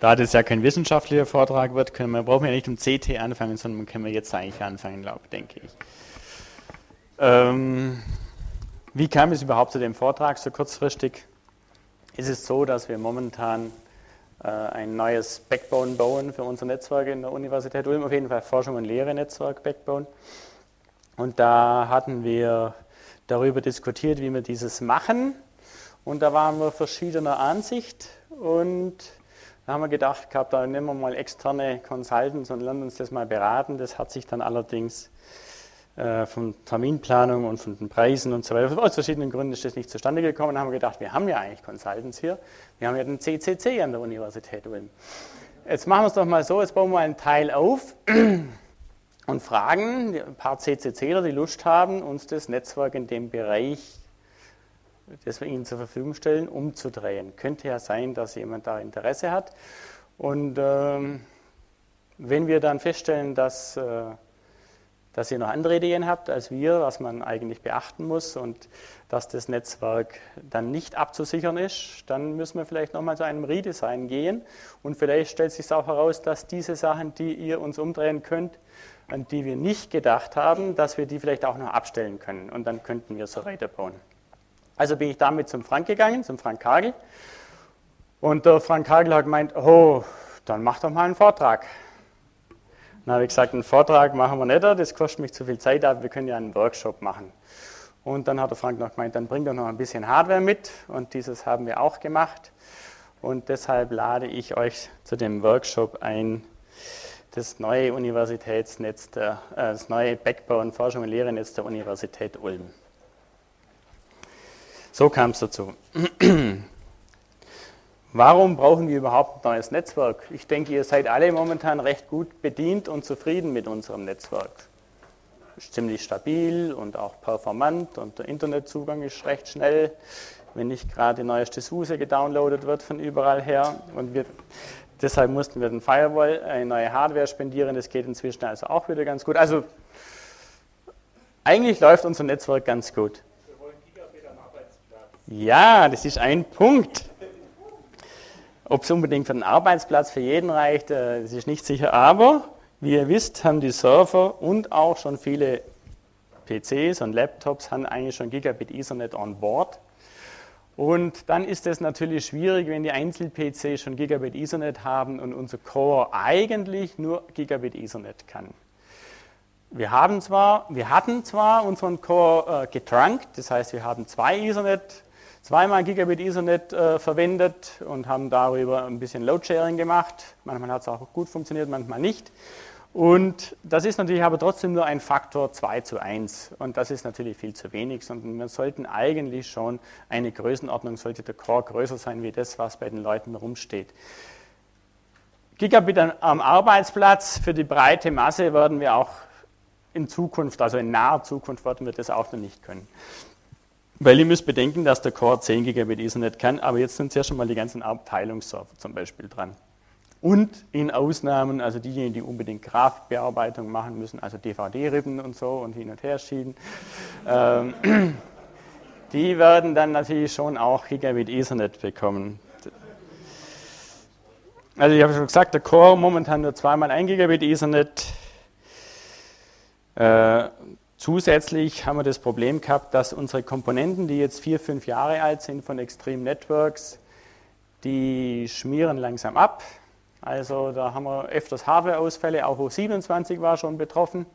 Da das ja kein wissenschaftlicher Vortrag wird, brauchen wir ja nicht um CT anfangen, sondern können wir jetzt eigentlich anfangen, denke ich. Wie kam es überhaupt zu dem Vortrag so kurzfristig? Es ist so, dass wir momentan ein neues Backbone bauen für unser Netzwerk in der Universität Ulm, auf jeden Fall Forschung und Lehre Netzwerk Backbone. Und da hatten wir darüber diskutiert, wie wir dieses machen. Und da waren wir verschiedener Ansicht und da haben wir gedacht, da nehmen wir mal externe Consultants und lernen uns das mal beraten. Das hat sich dann allerdings von Terminplanung und von den Preisen und so weiter, aus verschiedenen Gründen ist das nicht zustande gekommen. Da haben wir gedacht, wir haben ja eigentlich Consultants hier. Wir haben ja den CCC an der Universität Ulm. Jetzt machen wir es doch mal so, jetzt bauen wir einen Teil auf und fragen ein paar CCCler, die Lust haben, uns das Netzwerk in dem Bereich, das wir ihnen zur Verfügung stellen, umzudrehen. Könnte ja sein, dass jemand da Interesse hat. Und wenn wir dann feststellen, dass ihr noch andere Ideen habt als wir, was man eigentlich beachten muss und dass das Netzwerk dann nicht abzusichern ist, dann müssen wir vielleicht nochmal zu einem Redesign gehen und vielleicht stellt sich auch heraus, dass diese Sachen, die ihr uns umdrehen könnt, an die wir nicht gedacht haben, dass wir die vielleicht auch noch abstellen können und dann könnten wir so weiterbauen. Also bin ich damit zum Frank gegangen, zum Frank Kagel und der Frank Kagel hat gemeint, oh, dann mach doch mal einen Vortrag. Dann habe ich gesagt, einen Vortrag machen wir nicht, das kostet mich zu viel Zeit, aber wir können ja einen Workshop machen. Und dann hat der Frank noch gemeint, dann bring doch noch ein bisschen Hardware mit und dieses haben wir auch gemacht. Und deshalb lade ich euch zu dem Workshop ein, das neue Universitätsnetz, das neue Backbone Forschung und Lehrenetz der Universität Ulm. So kam es dazu. Warum brauchen wir überhaupt ein neues Netzwerk? Ich denke, ihr seid alle momentan recht gut bedient und zufrieden mit unserem Netzwerk. Ist ziemlich stabil und auch performant und der Internetzugang ist recht schnell, wenn nicht gerade die neueste SUSE gedownloadet wird von überall her. Und deshalb mussten wir den Firewall, eine neue Hardware spendieren, das geht inzwischen also auch wieder ganz gut. Also eigentlich läuft unser Netzwerk ganz gut. Wir wollen Gigabit am Arbeitsplatz. Ja, das ist ein Punkt. Ob es unbedingt für den Arbeitsplatz für jeden reicht, das ist nicht sicher. Aber, wie ihr wisst, haben die Server und auch schon viele PCs und Laptops haben eigentlich schon Gigabit Ethernet on board. Und dann ist es natürlich schwierig, wenn die Einzel-PCs schon Gigabit Ethernet haben und unser Core eigentlich nur Gigabit Ethernet kann. Wir hatten zwar unseren Core getrunkt, das heißt, wir haben zweimal Gigabit Ethernet verwendet und haben darüber ein bisschen Load-Sharing gemacht. Manchmal hat es auch gut funktioniert, manchmal nicht. Und das ist natürlich aber trotzdem nur ein Faktor 2:1. Und das ist natürlich viel zu wenig, sondern wir sollten eigentlich schon eine Größenordnung, sollte der Core größer sein wie das, was bei den Leuten rumsteht. Gigabit am Arbeitsplatz für die breite Masse werden wir auch in Zukunft, also in naher Zukunft, werden wir das auch noch nicht können. Weil ihr müsst bedenken, dass der Core 10 Gigabit Ethernet kann, aber jetzt sind ja schon mal die ganzen Abteilungsserver zum Beispiel dran. Und in Ausnahmen, also diejenigen, die unbedingt Grafikbearbeitung machen müssen, also DVD-Rippen und so und hin und her schieben, die werden dann natürlich schon auch Gigabit Ethernet bekommen. Also ich habe schon gesagt, der Core momentan nur zweimal 1 Gigabit Ethernet. Zusätzlich haben wir das Problem gehabt, dass unsere Komponenten, die jetzt 4, 5 Jahre alt sind von Extreme Networks, die schmieren langsam ab. Also da haben wir öfters Hardware-Ausfälle, auch O27 war schon betroffen.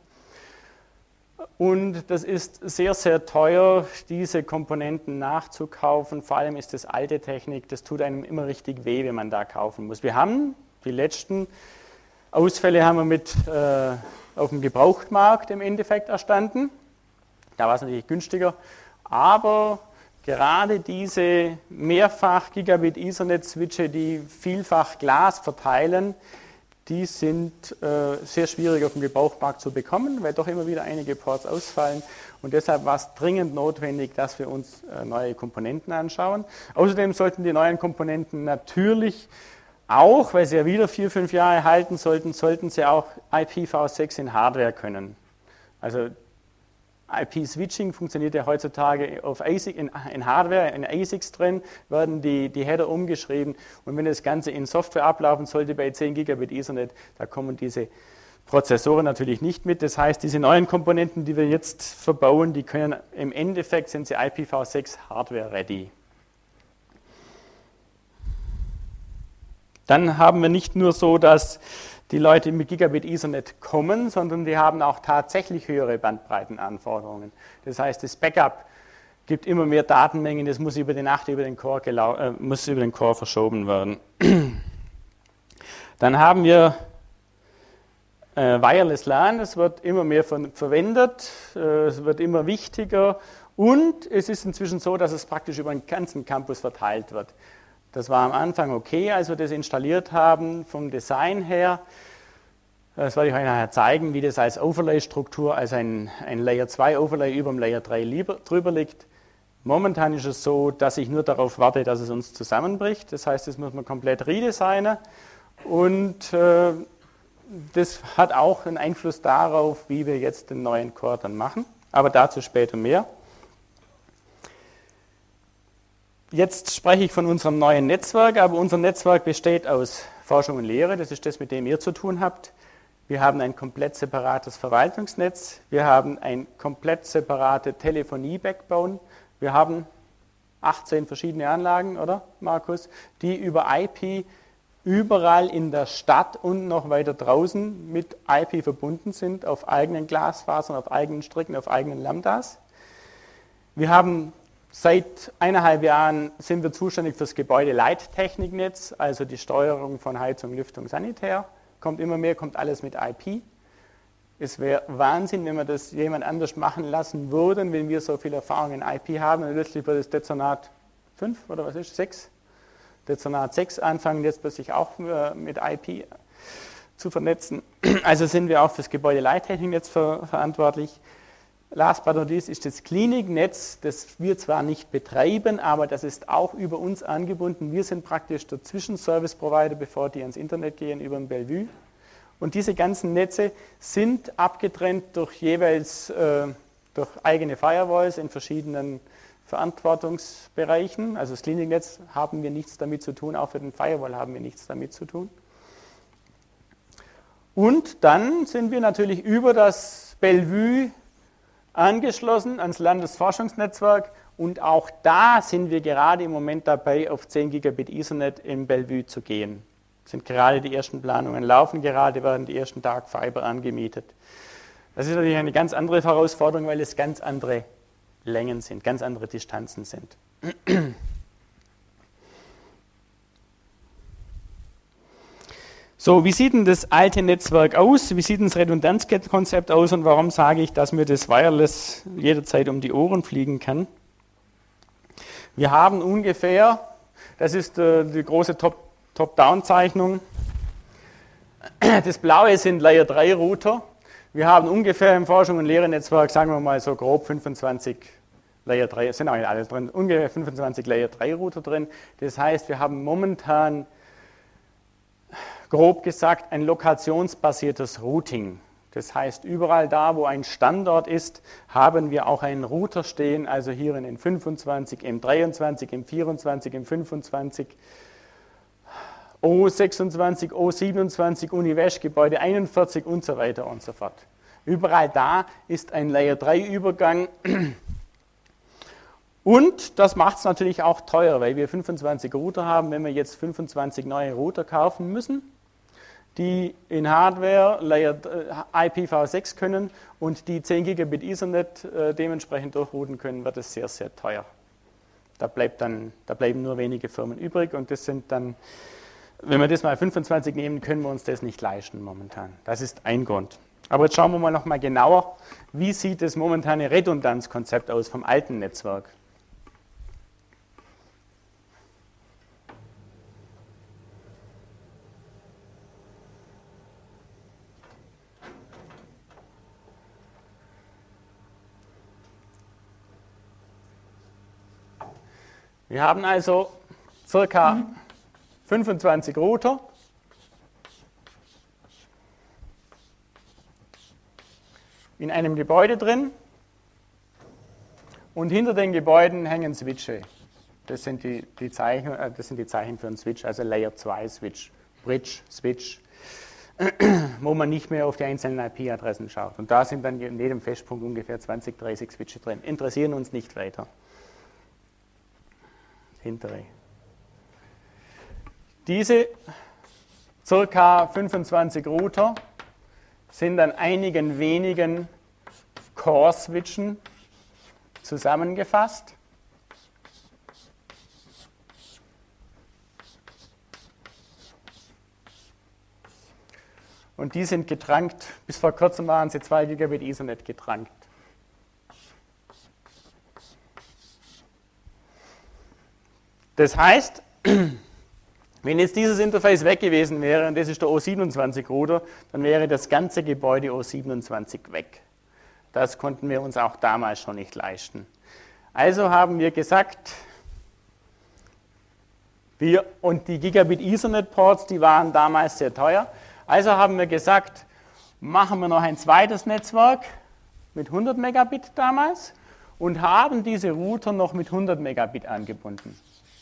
Und das ist sehr, sehr teuer, diese Komponenten nachzukaufen. Vor allem ist das alte Technik, das tut einem immer richtig weh, wenn man da kaufen muss. Wir haben die letzten Ausfälle haben wir auf dem Gebrauchtmarkt im Endeffekt erstanden. Da war es natürlich günstiger, aber gerade diese mehrfach Gigabit Ethernet Switche, die vielfach Glas verteilen, die sind sehr schwierig auf dem Gebrauchtmarkt zu bekommen, weil doch immer wieder einige Ports ausfallen und deshalb war es dringend notwendig, dass wir uns neue Komponenten anschauen. Außerdem sollten die neuen Komponenten natürlich auch, weil sie ja wieder 4, 5 Jahre halten sollten sie auch IPv6 in Hardware können. Also IP-Switching funktioniert ja heutzutage auf ASIC, in Hardware, in ASICs drin, werden die Header umgeschrieben. Und wenn das Ganze in Software ablaufen sollte bei 10 Gigabit Ethernet, da kommen diese Prozessoren natürlich nicht mit. Das heißt, diese neuen Komponenten, die wir jetzt verbauen, die können im Endeffekt, sind sie IPv6 Hardware ready. Dann haben wir nicht nur so, dass die Leute mit Gigabit Ethernet kommen, sondern die haben auch tatsächlich höhere Bandbreitenanforderungen. Das heißt, das Backup gibt immer mehr Datenmengen, das muss über die Nacht über den Core verschoben werden. Dann haben wir Wireless LAN, das wird immer mehr verwendet, es wird immer wichtiger und es ist inzwischen so, dass es praktisch über den ganzen Campus verteilt wird. Das war am Anfang okay, als wir das installiert haben, vom Design her. Das werde ich euch nachher zeigen, wie das als Overlay-Struktur, als ein Layer 2 Overlay über dem Layer 3 drüber liegt. Momentan ist es so, dass ich nur darauf warte, dass es uns zusammenbricht. Das heißt, das muss man komplett redesignen. Und das hat auch einen Einfluss darauf, wie wir jetzt den neuen Core dann machen. Aber dazu später mehr. Jetzt spreche ich von unserem neuen Netzwerk, aber unser Netzwerk besteht aus Forschung und Lehre, das ist das, mit dem ihr zu tun habt. Wir haben ein komplett separates Verwaltungsnetz, wir haben ein komplett separate Telefonie-Backbone, wir haben 18 verschiedene Anlagen, oder Markus, die über IP überall in der Stadt und noch weiter draußen mit IP verbunden sind, auf eigenen Glasfasern, auf eigenen Stricken, auf eigenen Lambdas. Wir haben seit 1,5 Jahren sind wir zuständig für das Gebäudeleittechniknetz, also die Steuerung von Heizung, Lüftung, Sanitär. Kommt immer mehr, kommt alles mit IP. Es wäre Wahnsinn, wenn wir das jemand anders machen lassen würden, wenn wir so viel Erfahrung in IP haben. Und letztlich wird das Dezernat 5 oder was ist 6? Dezernat 6 anfangen, jetzt plötzlich auch mit IP zu vernetzen. Also sind wir auch für das Gebäudeleittechniknetz verantwortlich. Last but not least ist das Kliniknetz, das wir zwar nicht betreiben, aber das ist auch über uns angebunden. Wir sind praktisch der Zwischenservice-Provider, bevor die ans Internet gehen, über den Bellevue. Und diese ganzen Netze sind abgetrennt durch jeweils durch eigene Firewalls in verschiedenen Verantwortungsbereichen. Also das Kliniknetz haben wir nichts damit zu tun, auch für den Firewall haben wir nichts damit zu tun. Und dann sind wir natürlich über das Bellevue angeschlossen ans Landesforschungsnetzwerk und auch da sind wir gerade im Moment dabei, auf 10 Gigabit Ethernet im Bellevue zu gehen. Sind gerade die ersten Planungen laufen, gerade werden die ersten Dark Fiber angemietet. Das ist natürlich eine ganz andere Herausforderung, weil es ganz andere Längen sind, ganz andere Distanzen sind. So, wie sieht denn das alte Netzwerk aus? Wie sieht denn das Redundanzkonzept aus und warum sage ich, dass mir das Wireless jederzeit um die Ohren fliegen kann? Wir haben ungefähr, das ist die große Top-Down-Zeichnung, das blaue sind Layer 3 Router. Wir haben ungefähr im Forschung- und Lehre-Netzwerk, sagen wir mal so grob 25 Layer 3, sind auch nicht alle drin, ungefähr 25 Layer 3 Router drin. Das heißt, wir haben momentan grob gesagt ein lokationsbasiertes Routing. Das heißt, überall da, wo ein Standort ist, haben wir auch einen Router stehen, also hier in den 25, M23, M24, M25, O26, O27, Univesh, Gebäude 41 und so weiter und so fort. Überall da ist ein Layer 3 Übergang. Und das macht es natürlich auch teuer, weil wir 25 Router haben, wenn wir jetzt 25 neue Router kaufen müssen, die in Hardware IPv6 können und die 10 Gigabit Ethernet dementsprechend durchrouten können, wird es sehr, sehr teuer. Da bleiben nur wenige Firmen übrig und das sind dann, wenn wir das mal 25 nehmen, können wir uns das nicht leisten momentan. Das ist ein Grund. Aber jetzt schauen wir mal noch mal genauer, wie sieht das momentane Redundanzkonzept aus vom alten Netzwerk. Wir haben also ca. 25 Router. In einem Gebäude drin. und hinter den Gebäuden hängen Switche. Das sind die Zeichen für einen Switch, also Layer 2 Switch, Bridge, Switch, wo man nicht mehr auf die einzelnen IP-Adressen schaut. Und da sind dann in jedem Festpunkt ungefähr 20, 30 Switche drin. Interessieren uns nicht weiter. Hintere. Diese ca. 25 Router sind an einigen wenigen Core-Switchen zusammengefasst. Und die sind getrankt, bis vor kurzem waren sie 2 Gigabit Ethernet getrankt. Das heißt, wenn jetzt dieses Interface weg gewesen wäre, und das ist der O27-Router, dann wäre das ganze Gebäude O27 weg. Das konnten wir uns auch damals schon nicht leisten. Also haben wir gesagt, und die Gigabit Ethernet Ports, die waren damals sehr teuer, also haben wir gesagt, machen wir noch ein zweites Netzwerk mit 100 Megabit damals und haben diese Router noch mit 100 Megabit angebunden.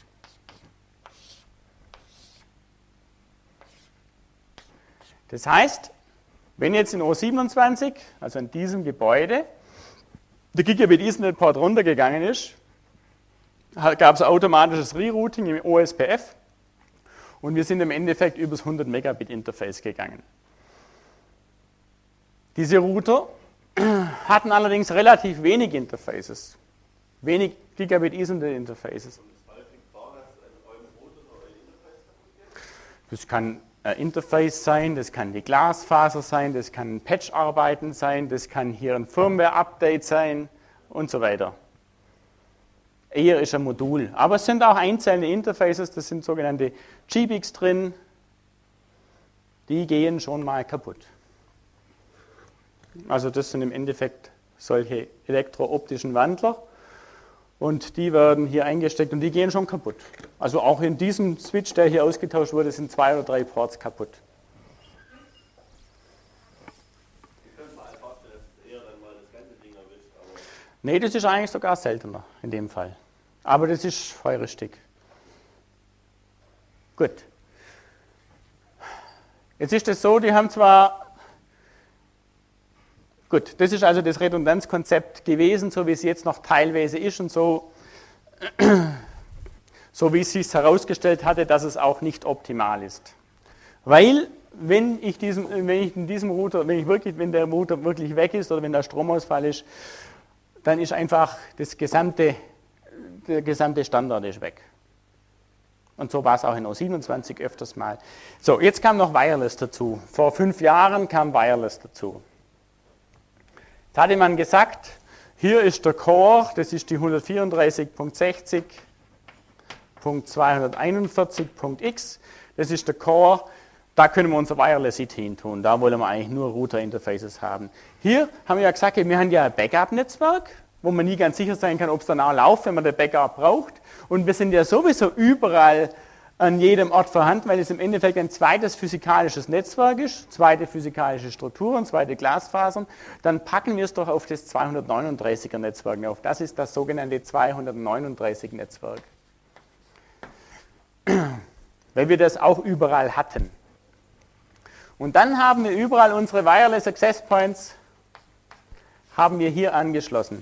Das heißt, wenn jetzt in O27, also in diesem Gebäude, der Gigabit Ethernet Port runtergegangen ist, gab es automatisches Rerouting im OSPF und wir sind im Endeffekt über das 100 Megabit Interface gegangen. Diese Router hatten allerdings relativ wenig Interfaces, wenig Gigabit Ethernet Interfaces. Das kann ein Interface sein, das kann die Glasfaser sein, das kann Patch-Arbeiten sein, das kann hier ein Firmware-Update sein und so weiter. Eher ist ein Modul. Aber es sind auch einzelne Interfaces, das sind sogenannte GBICs drin, die gehen schon mal kaputt. Also das sind im Endeffekt solche elektro-optischen Wandler und die werden hier eingesteckt und die gehen schon kaputt. Also auch in diesem Switch, der hier ausgetauscht wurde, sind 2 oder 3 Ports kaputt. Nee, das ist eigentlich sogar seltener in dem Fall. Aber das ist heuristig. Gut. Jetzt ist es so, die haben zwar... Gut, das ist also das Redundanzkonzept gewesen, so wie es jetzt noch teilweise ist und so wie es sich herausgestellt hatte, dass es auch nicht optimal ist. Weil, wenn der Router wirklich weg ist oder wenn der Stromausfall ist, dann ist einfach der gesamte Standard ist weg. Und so war es auch in O27 öfters mal. So, jetzt kam noch Wireless dazu. Vor 5 Jahren kam Wireless dazu. Jetzt hatte man gesagt, hier ist der Core, das ist die 164.60.241.x, das ist der Core, da können wir unser Wireless-IT hin tun, da wollen wir eigentlich nur Router-Interfaces haben. Hier haben wir ja gesagt, wir haben ja ein Backup-Netzwerk, wo man nie ganz sicher sein kann, ob es dann auch läuft, wenn man den Backup braucht. Und wir sind ja sowieso überall an jedem Ort vorhanden, weil es im Endeffekt ein zweites physikalisches Netzwerk ist, zweite physikalische Strukturen, zweite Glasfasern. Dann packen wir es doch auf das 239er Netzwerk auf. Das ist das sogenannte 239 Netzwerk. Weil wir das auch überall hatten. Und dann haben wir überall unsere Wireless Access Points haben wir hier angeschlossen.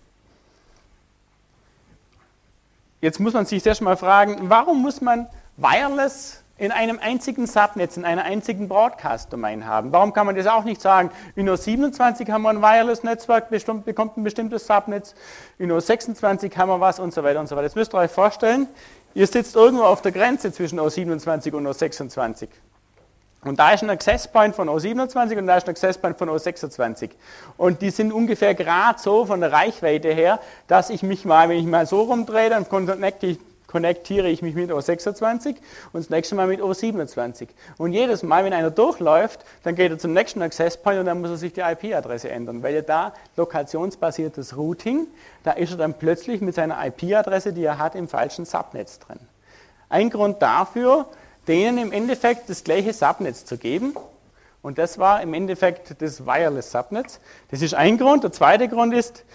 Jetzt muss man sich erst mal fragen, warum muss man Wireless in einem einzigen Subnetz, in einer einzigen Broadcast-Domain haben? Warum kann man das auch nicht sagen, in O27 haben wir ein Wireless-Netzwerk, bekommt ein bestimmtes Subnetz, in O26 haben wir was und so weiter und so weiter. Jetzt müsst ihr euch vorstellen, ihr sitzt irgendwo auf der Grenze zwischen O27 und O26. Und da ist ein Access Point von O27 und da ist ein Access Point von O26. Und die sind ungefähr gerade so von der Reichweite her, dass ich mich mal, wenn ich mal so rumdrehe, dann konnektiere ich mich mit O26 und das nächste Mal mit O27. Und jedes Mal, wenn einer durchläuft, dann geht er zum nächsten Access Point und dann muss er sich die IP-Adresse ändern, weil er da lokationsbasiertes Routing, da ist er dann plötzlich mit seiner IP-Adresse, die er hat, im falschen Subnetz drin. Ein Grund dafür, denen im Endeffekt das gleiche Subnetz zu geben. Und das war im Endeffekt das Wireless Subnetz. Das ist ein Grund. Der zweite Grund ist,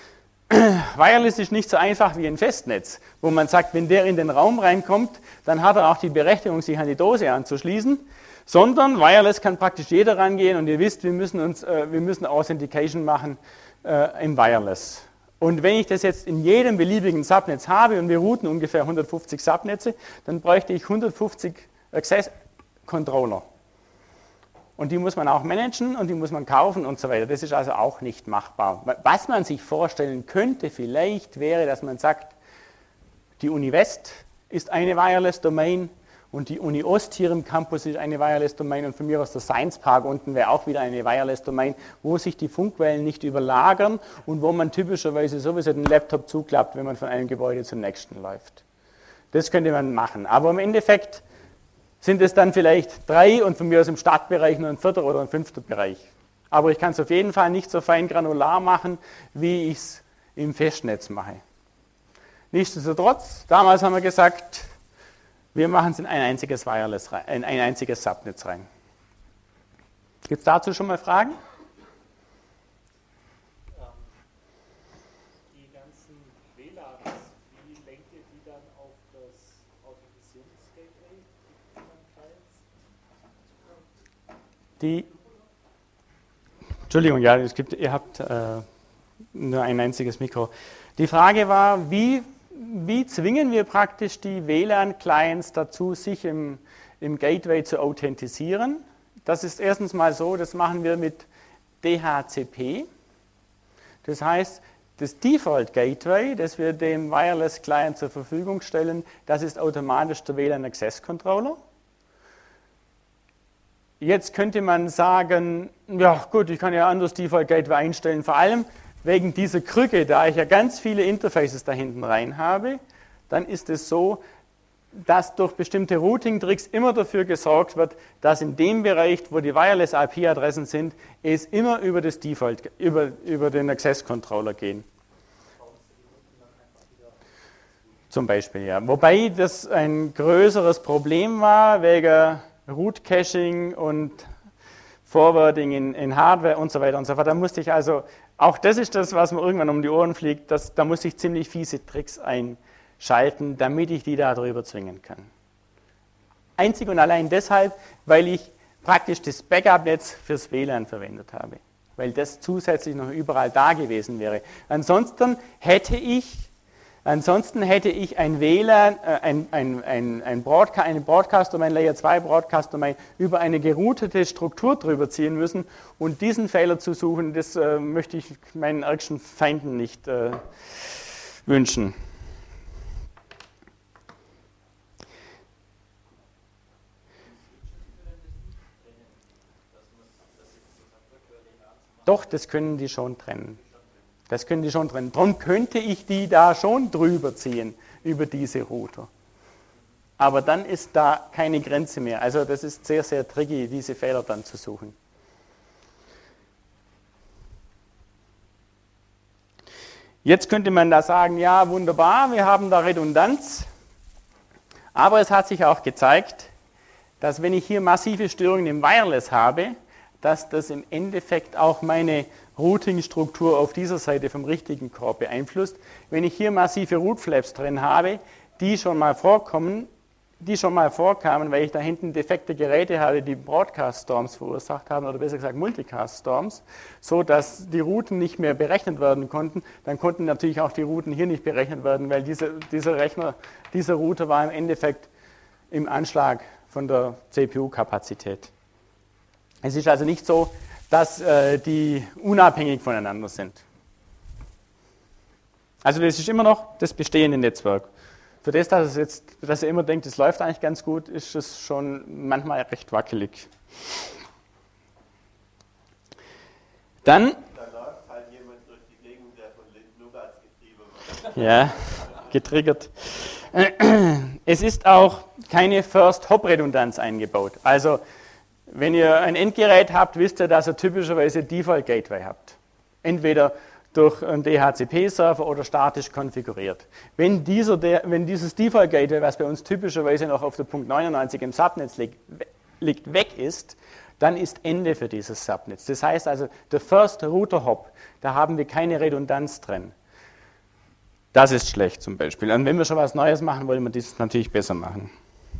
Wireless ist nicht so einfach wie ein Festnetz, wo man sagt, wenn der in den Raum reinkommt, dann hat er auch die Berechtigung, sich an die Dose anzuschließen, sondern Wireless kann praktisch jeder rangehen und ihr wisst, wir müssen Authentication machen im Wireless. Und wenn ich das jetzt in jedem beliebigen Subnetz habe und wir routen ungefähr 150 Subnetze, dann bräuchte ich 150 Access Controller. Und die muss man auch managen und die muss man kaufen und so weiter. Das ist also auch nicht machbar. Was man sich vorstellen könnte vielleicht wäre, dass man sagt, die Uni West ist eine Wireless-Domain und die Uni Ost hier im Campus ist eine Wireless-Domain und von mir aus der Science Park unten wäre auch wieder eine Wireless-Domain, wo sich die Funkwellen nicht überlagern und wo man typischerweise sowieso den Laptop zuklappt, wenn man von einem Gebäude zum nächsten läuft. Das könnte man machen. Aber im Endeffekt sind es dann vielleicht 3 und von mir aus im Stadtbereich nur ein 4. oder ein 5. Bereich. Aber ich kann es auf jeden Fall nicht so fein granular machen, wie ich es im Festnetz mache. Nichtsdestotrotz, damals haben wir gesagt, wir machen es in ein einziges Wireless rein, in ein einziges Subnetz rein. Gibt es dazu schon mal Fragen? Die ganzen WLANs, wie lenkt ihr die dann auf das Authentisierungsgateway? Entschuldigung, ja, ihr habt nur ein einziges Mikro. Die Frage war, wie zwingen wir praktisch die WLAN-Clients dazu, sich im Gateway zu authentisieren? Das ist erstens mal so, das machen wir mit DHCP. Das heißt, das Default Gateway, das wir dem Wireless Client zur Verfügung stellen, das ist automatisch der WLAN Access Controller. Jetzt könnte man sagen, ja gut, ich kann ja anders Default Gateway einstellen, vor allem wegen dieser Krücke, da ich ja ganz viele Interfaces da hinten rein habe, dann ist es so, dass durch bestimmte Routing-Tricks immer dafür gesorgt wird, dass in dem Bereich, wo die Wireless-IP-Adressen sind, es immer über das Default, über den Access-Controller gehen. Zum Beispiel, ja. Wobei das ein größeres Problem war, wegen Root-Caching und Forwarding in Hardware und so weiter und so fort. Da musste ich also, auch das ist das, was mir irgendwann um die Ohren fliegt, da musste ich ziemlich fiese Tricks einschalten, damit ich die da drüber zwingen kann. Einzig und allein deshalb, weil ich praktisch das Backup-Netz fürs WLAN verwendet habe, weil das zusätzlich noch überall da gewesen wäre. Ansonsten hätte ich ein WLAN, eine Broadcast-Domain, Layer 2 Broadcast-Domain über eine geroutete Struktur drüber ziehen müssen und diesen Fehler zu suchen, das möchte ich meinen ärgsten Feinden nicht wünschen. Doch, das können die schon trennen. Das können die schon trennen. Darum könnte ich die da schon drüber ziehen, über diese Router. Aber dann ist da keine Grenze mehr. Also das ist sehr, sehr tricky, diese Fehler dann zu suchen. Jetzt könnte man da sagen, ja wunderbar, wir haben da Redundanz. Aber es hat sich auch gezeigt, dass wenn ich hier massive Störungen im Wireless habe, dass das im Endeffekt auch meine Routing-Struktur auf dieser Seite vom richtigen Korb beeinflusst. Wenn ich hier massive Root-Flaps drin habe, die schon mal vorkamen, weil ich da hinten defekte Geräte hatte, die Broadcast-Storms verursacht haben, oder besser gesagt Multicast-Storms, so dass die Routen nicht mehr berechnet werden konnten, dann konnten natürlich auch die Routen hier nicht berechnet werden, weil dieser Router war im Endeffekt im Anschlag von der CPU-Kapazität. Es ist also nicht so, dass die unabhängig voneinander sind. Also das ist immer noch das bestehende Netzwerk. Für das, dass ihr immer denkt, es läuft eigentlich ganz gut, ist es schon manchmal recht wackelig. Dann... Da läuft halt jemand durch die Gegend, der von Lindenluga als Getriebe macht. Ja, getriggert. Es ist auch keine First-Hop-Redundanz eingebaut. Also wenn ihr ein Endgerät habt, wisst ihr, dass ihr typischerweise Default Gateway habt. Entweder durch einen DHCP-Server oder statisch konfiguriert. Wenn dieses Default Gateway, was bei uns typischerweise noch auf der Punkt 99 im Subnetz liegt, weg ist, dann ist Ende für dieses Subnetz. Das heißt also, der First Router Hop, da haben wir keine Redundanz drin. Das ist schlecht zum Beispiel. Und wenn wir schon was Neues machen, wollen wir das natürlich besser machen.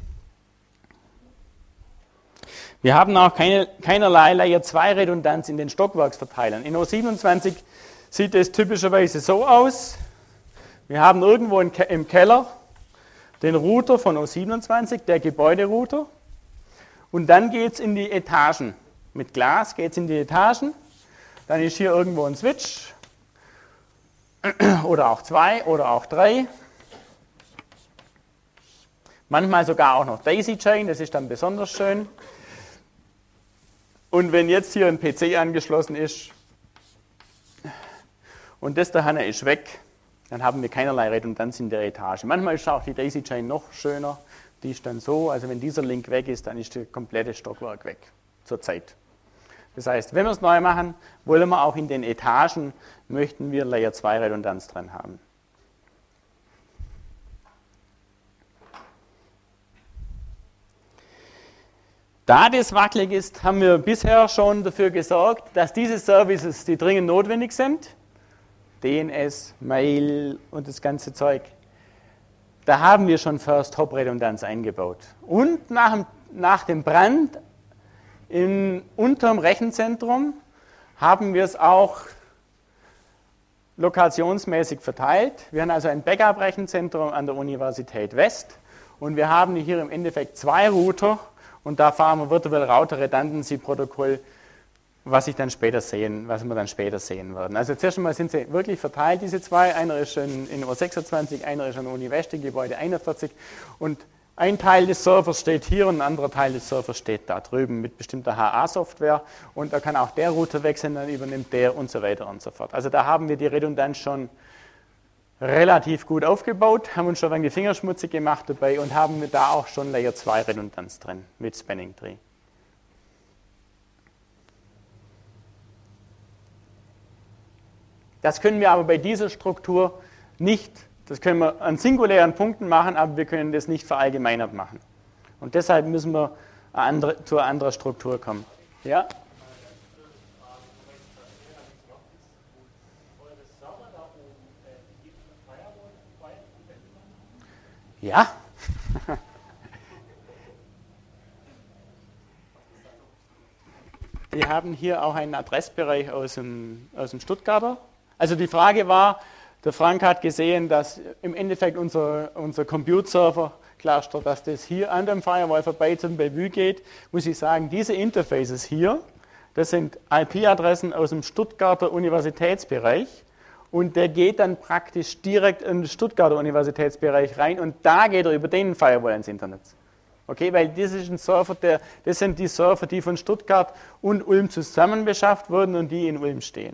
Wir haben auch keinerlei Layer 2 Redundanz in den Stockwerksverteilern. In O27 sieht es typischerweise so aus. Wir haben irgendwo im Keller den Router von O27, der Gebäuderouter. Und dann geht es in die Etagen. Mit Glas geht es in die Etagen. Dann ist hier irgendwo ein Switch. Oder auch 2 oder auch 3. Manchmal sogar auch noch Daisy Chain, das ist dann besonders schön. Und wenn jetzt hier ein PC angeschlossen ist und das dahinter ist weg, dann haben wir keinerlei Redundanz in der Etage. Manchmal ist auch die Daisy Chain noch schöner. Die ist dann so, also wenn dieser Link weg ist, dann ist das komplette Stockwerk weg zur Zeit. Das heißt, wenn wir es neu machen, wollen wir auch in den Etagen, möchten wir Layer 2 Redundanz drin haben. Da das wackelig ist, haben wir bisher schon dafür gesorgt, dass diese Services, die dringend notwendig sind, DNS, Mail und das ganze Zeug, da haben wir schon First-Hop-Redundanz eingebaut. Und nach dem Brand unterm Rechenzentrum haben wir es auch lokationsmäßig verteilt. Wir haben also ein Backup-Rechenzentrum an der Universität West und wir haben hier im Endeffekt 2 Router und da fahren wir Virtual Router Redundancy Protokoll, was wir dann später sehen werden. Also zuerst einmal sind sie wirklich verteilt, diese 2. Einer ist in O26, einer ist an der Uni West, in Gebäude 41 und ein Teil des Servers steht hier und ein anderer Teil des Servers steht da drüben mit bestimmter HA-Software und da kann auch der Router wechseln, dann übernimmt der und so weiter und so fort. Also da haben wir die Redundanz schon relativ gut aufgebaut, haben uns schon ein wenig die Finger schmutzig gemacht dabei und haben da auch schon Layer 2 Redundanz drin mit Spanning Tree. Das können wir aber bei dieser Struktur nicht. Das können wir an singulären Punkten machen, aber wir können das nicht verallgemeinert machen. Und deshalb müssen wir zu einer anderen Struktur kommen. Ja? Ja. Wir haben hier auch einen Adressbereich aus dem Stuttgarter. Also die Frage war, der Frank hat gesehen, dass im Endeffekt unser Compute-Server-Cluster, dass das hier an dem Firewall vorbei zum Bellevue geht, muss ich sagen, diese Interfaces hier, das sind IP-Adressen aus dem Stuttgarter Universitätsbereich und der geht dann praktisch direkt in den Stuttgarter Universitätsbereich rein und da geht er über den Firewall ins Internet. Okay, weil das ist ein Server, das sind die Server, die von Stuttgart und Ulm zusammen beschafft wurden und die in Ulm stehen.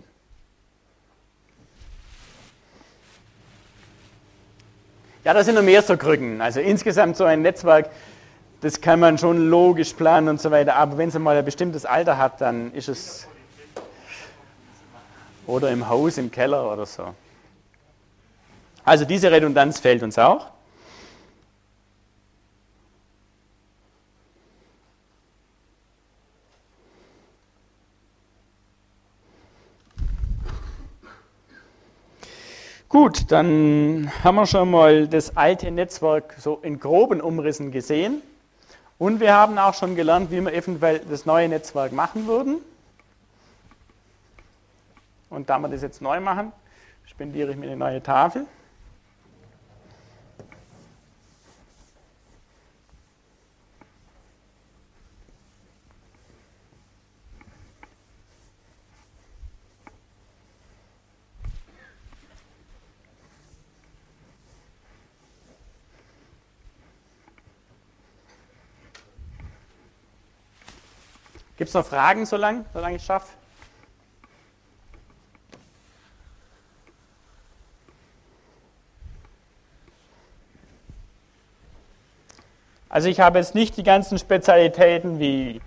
Ja, da sind noch mehr so Krücken. Also insgesamt so ein Netzwerk, das kann man schon logisch planen und so weiter, aber wenn es mal ein bestimmtes Alter hat, dann ist es oder im Haus, im Keller oder so. Also diese Redundanz fehlt uns auch. Gut, dann haben wir schon mal das alte Netzwerk so in groben Umrissen gesehen und wir haben auch schon gelernt, wie wir eventuell das neue Netzwerk machen würden. Und da wir das jetzt neu machen, spendiere ich mir eine neue Tafel. Gibt es noch Fragen, solange ich es schaffe? Also ich habe jetzt nicht die ganzen Spezialitäten wie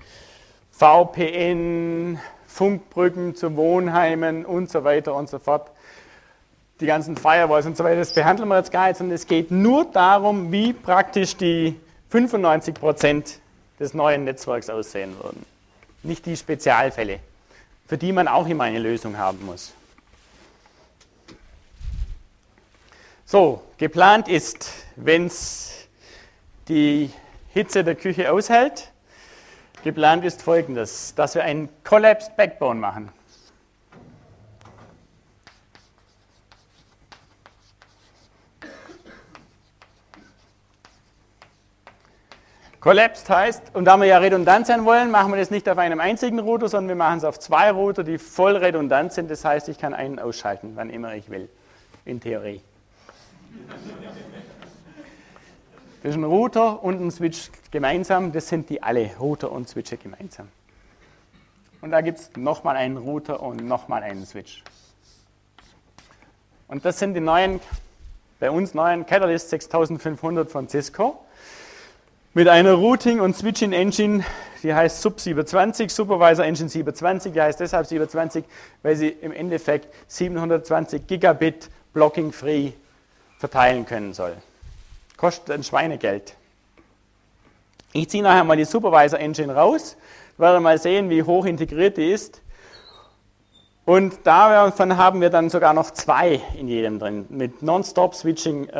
VPN, Funkbrücken zu Wohnheimen und so weiter und so fort. Die ganzen Firewalls und so weiter, das behandeln wir jetzt gar nicht, sondern es geht nur darum, wie praktisch die 95% des neuen Netzwerks aussehen würden. Nicht die Spezialfälle, für die man auch immer eine Lösung haben muss. So, geplant ist, wenn es die Hitze der Küche aushält, geplant ist Folgendes, dass wir einen Collapsed Backbone machen. Collapsed heißt, und da wir ja redundant sein wollen, machen wir das nicht auf einem einzigen Router, sondern wir machen es auf 2 Router, die voll redundant sind. Das heißt, ich kann einen ausschalten, wann immer ich will, in Theorie. Das ist ein Router und ein Switch gemeinsam, das sind die alle, Router und Switche gemeinsam. Und da gibt es nochmal einen Router und nochmal einen Switch. Und das sind die neuen, bei uns neuen Catalyst 6500 von Cisco. Mit einer Routing- und Switching-Engine, die heißt SUB 720, Supervisor Engine 720, die heißt deshalb 720, weil sie im Endeffekt 720 Gigabit blocking-free verteilen können soll. Kostet ein Schweinegeld. Ich ziehe nachher mal die Supervisor Engine raus, werde mal sehen, wie hoch integriert die ist. Und davon haben wir dann sogar noch 2 in jedem drin, mit Non-Stop Switching,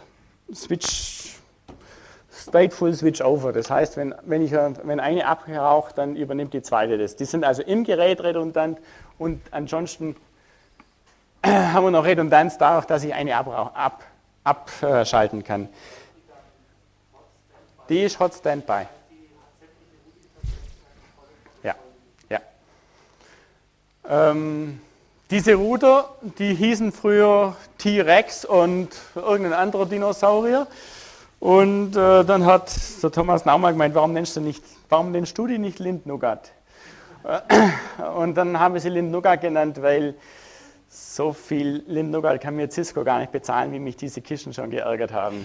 Stateful Switch Over. Das heißt, wenn eine abraucht, dann übernimmt die zweite das. Die sind also im Gerät redundant und ansonsten haben wir noch Redundanz dadurch, dass ich eine abschalten kann. Die ist Hot Standby. Ja, ja. Diese Router, die hießen früher T-Rex und irgendein anderer Dinosaurier. Und dann hat der Thomas Naumann gemeint, warum nennst du die nicht Lind-Nougat? Und dann haben wir sie Lind-Nougat genannt, weil so viel Lind-Nougat kann mir Cisco gar nicht bezahlen, wie mich diese Kisten schon geärgert haben.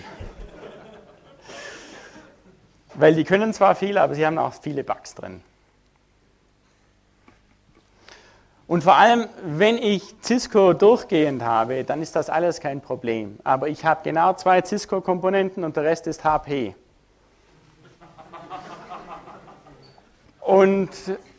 Weil die können zwar viel, aber sie haben auch viele Bugs drin. Und vor allem, wenn ich Cisco durchgehend habe, dann ist das alles kein Problem. Aber ich habe genau 2 Cisco-Komponenten und der Rest ist HP. Und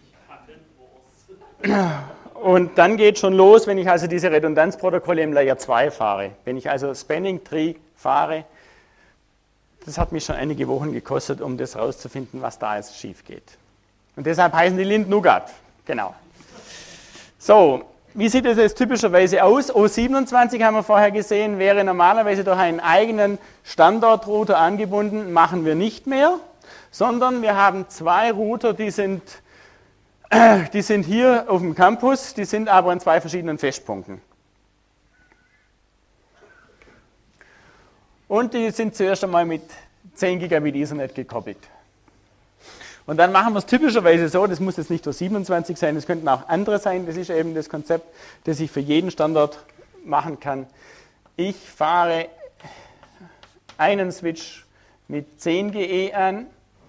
dann geht schon los, wenn ich also diese Redundanzprotokolle im Layer 2 fahre. Wenn ich also Spanning Tree fahre, das hat mich schon einige Wochen gekostet, um das rauszufinden, was da jetzt schief geht. Und deshalb heißen die Lind-Nougat. Genau. So, wie sieht es jetzt typischerweise aus? O27 haben wir vorher gesehen, wäre normalerweise durch einen eigenen Standortrouter angebunden, machen wir nicht mehr, sondern wir haben 2 Router, die sind hier auf dem Campus, die sind aber an 2 verschiedenen Festpunkten. Und die sind zuerst einmal mit 10 Gigabit Ethernet gekoppelt. Und dann machen wir es typischerweise so, das muss jetzt nicht nur 27 sein, das könnten auch andere sein, das ist eben das Konzept, das ich für jeden Standort machen kann. Ich fahre einen Switch mit 10 GE an,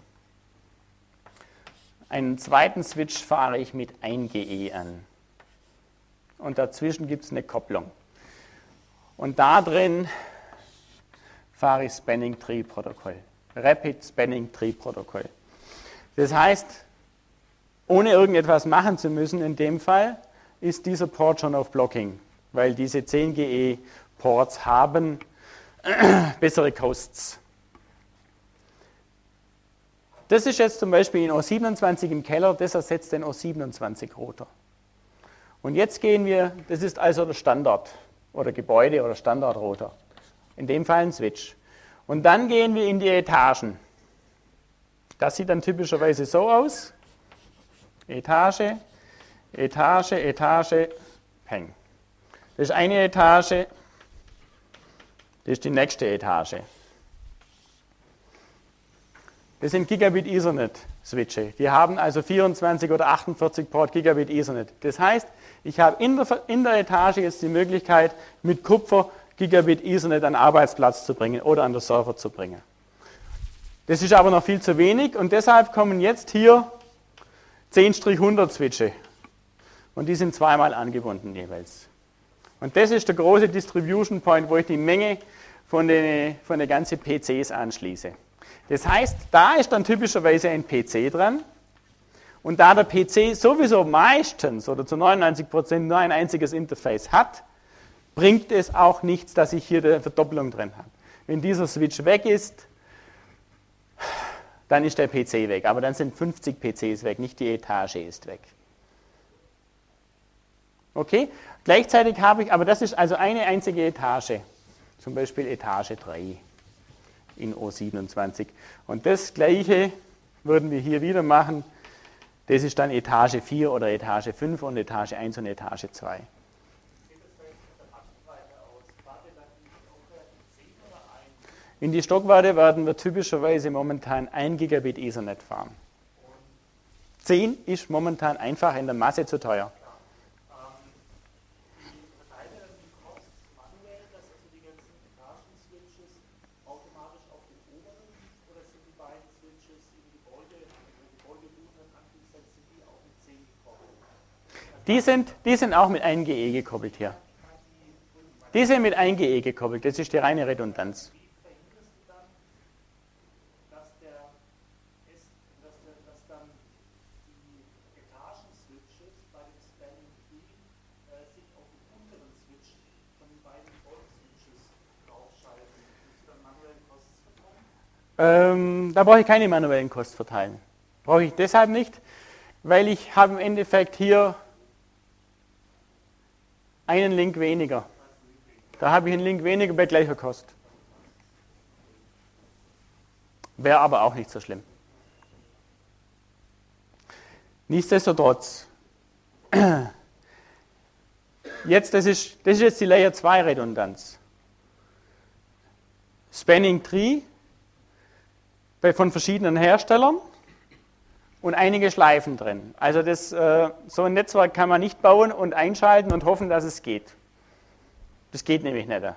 einen zweiten Switch fahre ich mit 1 GE an. Und dazwischen gibt es eine Kopplung. Und da drin fahre ich Spanning Tree Protokoll, Rapid Spanning Tree Protokoll. Das heißt, ohne irgendetwas machen zu müssen, in dem Fall, ist dieser Port schon auf Blocking, weil diese 10 GE Ports haben bessere Costs. Das ist jetzt zum Beispiel in O27 im Keller, das ersetzt den O27 Router. Und jetzt gehen wir, das ist also der Standard oder Gebäude oder Standardrouter, in dem Fall ein Switch. Und dann gehen wir in die Etagen. Das sieht dann typischerweise so aus. Etage, Etage, Etage, Peng. Das ist eine Etage, das ist die nächste Etage. Das sind Gigabit Ethernet Switche. Die haben also 24 oder 48 Port Gigabit Ethernet. Das heißt, ich habe in der Etage jetzt die Möglichkeit, mit Kupfer Gigabit Ethernet an den Arbeitsplatz zu bringen oder an den Server zu bringen. Das ist aber noch viel zu wenig und deshalb kommen jetzt hier 10-100 Switche. Und die sind zweimal angebunden jeweils. Und das ist der große Distribution Point, wo ich die Menge von den ganzen PCs anschließe. Das heißt, da ist dann typischerweise ein PC dran. Und da der PC sowieso meistens oder zu 99% nur ein einziges Interface hat, bringt es auch nichts, dass ich hier eine Verdoppelung drin habe. Wenn dieser Switch weg ist, dann ist der PC weg. Aber dann sind 50 PCs weg, nicht die Etage ist weg. Okay? Gleichzeitig habe ich, aber das ist also eine einzige Etage. Zum Beispiel Etage 3 in O27. Und das Gleiche würden wir hier wieder machen. Das ist dann Etage 4 oder Etage 5 und Etage 1 und Etage 2. In die Stockwarte werden wir typischerweise momentan 1 Gigabit Ethernet fahren. 10 ist momentan einfach in der Masse zu teuer. Die sind auch mit 1 GE gekoppelt hier. Die sind mit 1 GE gekoppelt, das ist die reine Redundanz. Da brauche ich keine manuellen Kosten verteilen. Brauche ich deshalb nicht, weil ich habe im Endeffekt hier einen Link weniger. Da habe ich einen Link weniger bei gleicher Kost. Wäre aber auch nicht so schlimm. Nichtsdestotrotz, das ist jetzt die Layer 2 Redundanz. Spanning Tree von verschiedenen Herstellern und einige Schleifen drin. Also so ein Netzwerk kann man nicht bauen und einschalten und hoffen, dass es geht. Das geht nämlich nicht.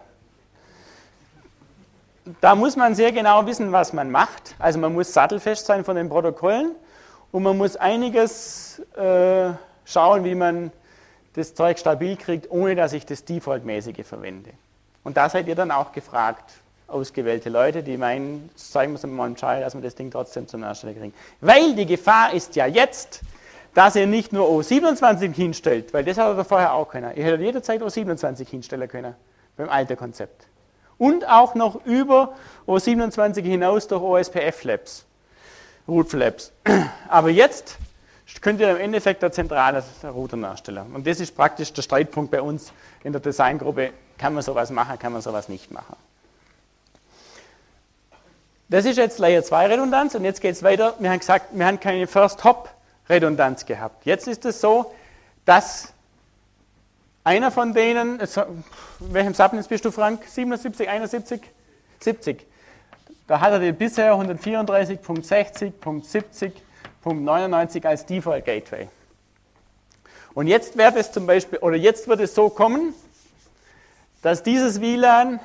Da muss man sehr genau wissen, was man macht. Also man muss sattelfest sein von den Protokollen und man muss einiges schauen, wie man das Zeug stabil kriegt, ohne dass ich das Default-mäßige verwende. Und da seid ihr dann auch gefragt, ausgewählte Leute, die meinen, zeigen wir es mal im Child, dass wir das Ding trotzdem zum Erstellen kriegen. Weil die Gefahr ist ja jetzt, dass ihr nicht nur O27 hinstellt, weil das hat er vorher auch können. Ihr hättet jederzeit O27 hinstellen können, beim alten Konzept. Und auch noch über O27 hinaus durch OSPF-Labs, Root-Flaps. Aber jetzt könnt ihr im Endeffekt der zentrale Router nachstellen. Und das ist praktisch der Streitpunkt bei uns in der Designgruppe. Kann man sowas machen, kann man sowas nicht machen? Das ist jetzt Layer 2 Redundanz und jetzt geht es weiter. Wir haben gesagt, wir haben keine First-Hop-Redundanz gehabt. Jetzt ist es so, dass einer von denen, welchem Subnetz bist du, Frank? 77, 71? 70. Da hat er die bisher 134.60.70.99 als Default Gateway. Und jetzt wird es zum Beispiel, oder jetzt wird es so kommen, dass dieses WLAN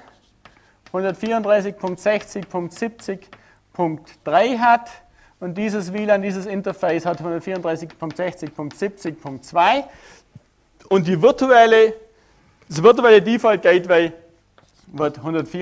134.60.70.3 hat und dieses WLAN, dieses Interface hat 134.60.70.2 und das virtuelle Default Gateway wird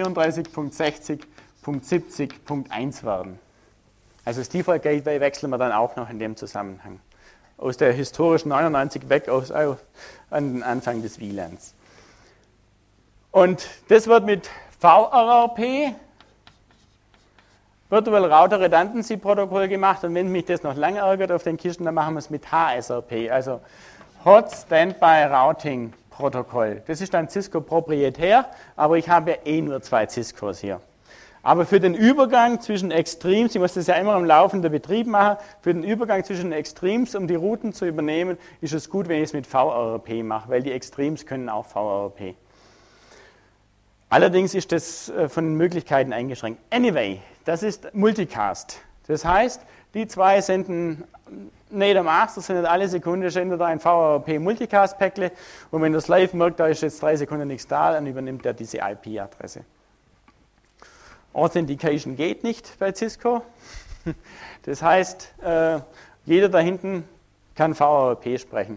134.60.70.1 werden. Also das Default Gateway wechseln wir dann auch noch in dem Zusammenhang. Aus der historischen 99 weg an den Anfang des WLANs. Und das wird mit VRRP, Virtual Router Redundancy Protokoll gemacht und wenn mich das noch lange ärgert auf den Kisten, dann machen wir es mit HSRP, also Hot Standby Routing Protokoll. Das ist dann Cisco proprietär, aber ich habe ja nur 2 Ciscos hier. Aber für den Übergang zwischen Extremes, ich muss das ja immer im laufenden Betrieb machen, für den Übergang zwischen Extremes, um die Routen zu übernehmen, ist es gut, wenn ich es mit VRRP mache, weil die Extremes können auch VRRP. Allerdings ist das von den Möglichkeiten eingeschränkt. Anyway, das ist Multicast. Das heißt, die 2 senden nicht am Master, sondern alle Sekunde sendet da ein VRP Multicast-Päckle und wenn das live merkt, da ist jetzt 3 Sekunden nichts da, dann übernimmt er diese IP-Adresse. Authentication geht nicht bei Cisco. Das heißt, jeder da hinten kann VRP sprechen.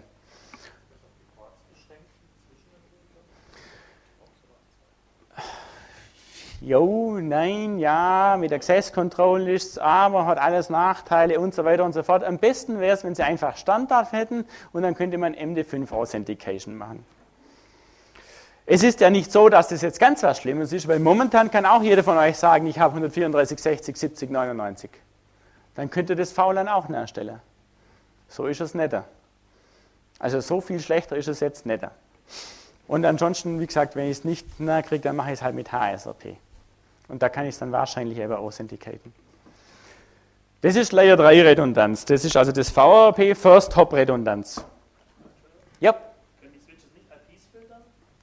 Jo, nein, ja, mit Access Control Lists, aber hat alles Nachteile und so weiter und so fort. Am besten wäre es, wenn Sie einfach Standard hätten und dann könnte man MD5 Authentication machen. Es ist ja nicht so, dass das jetzt ganz was Schlimmes ist, weil momentan kann auch jeder von euch sagen, ich habe 134, 60, 70, 99. Dann könnt ihr das VLAN auch nachstellen. So ist es netter. Also so viel schlechter ist es jetzt netter. Und ansonsten, wie gesagt, wenn ich es nicht nachkriege, dann mache ich es halt mit HSRP. Und da kann ich es dann wahrscheinlich eben authenticaten. Das ist Layer 3 Redundanz. Das ist also das VRP, First Hop Redundanz. Ja. Können die Switches nicht IPs filtern?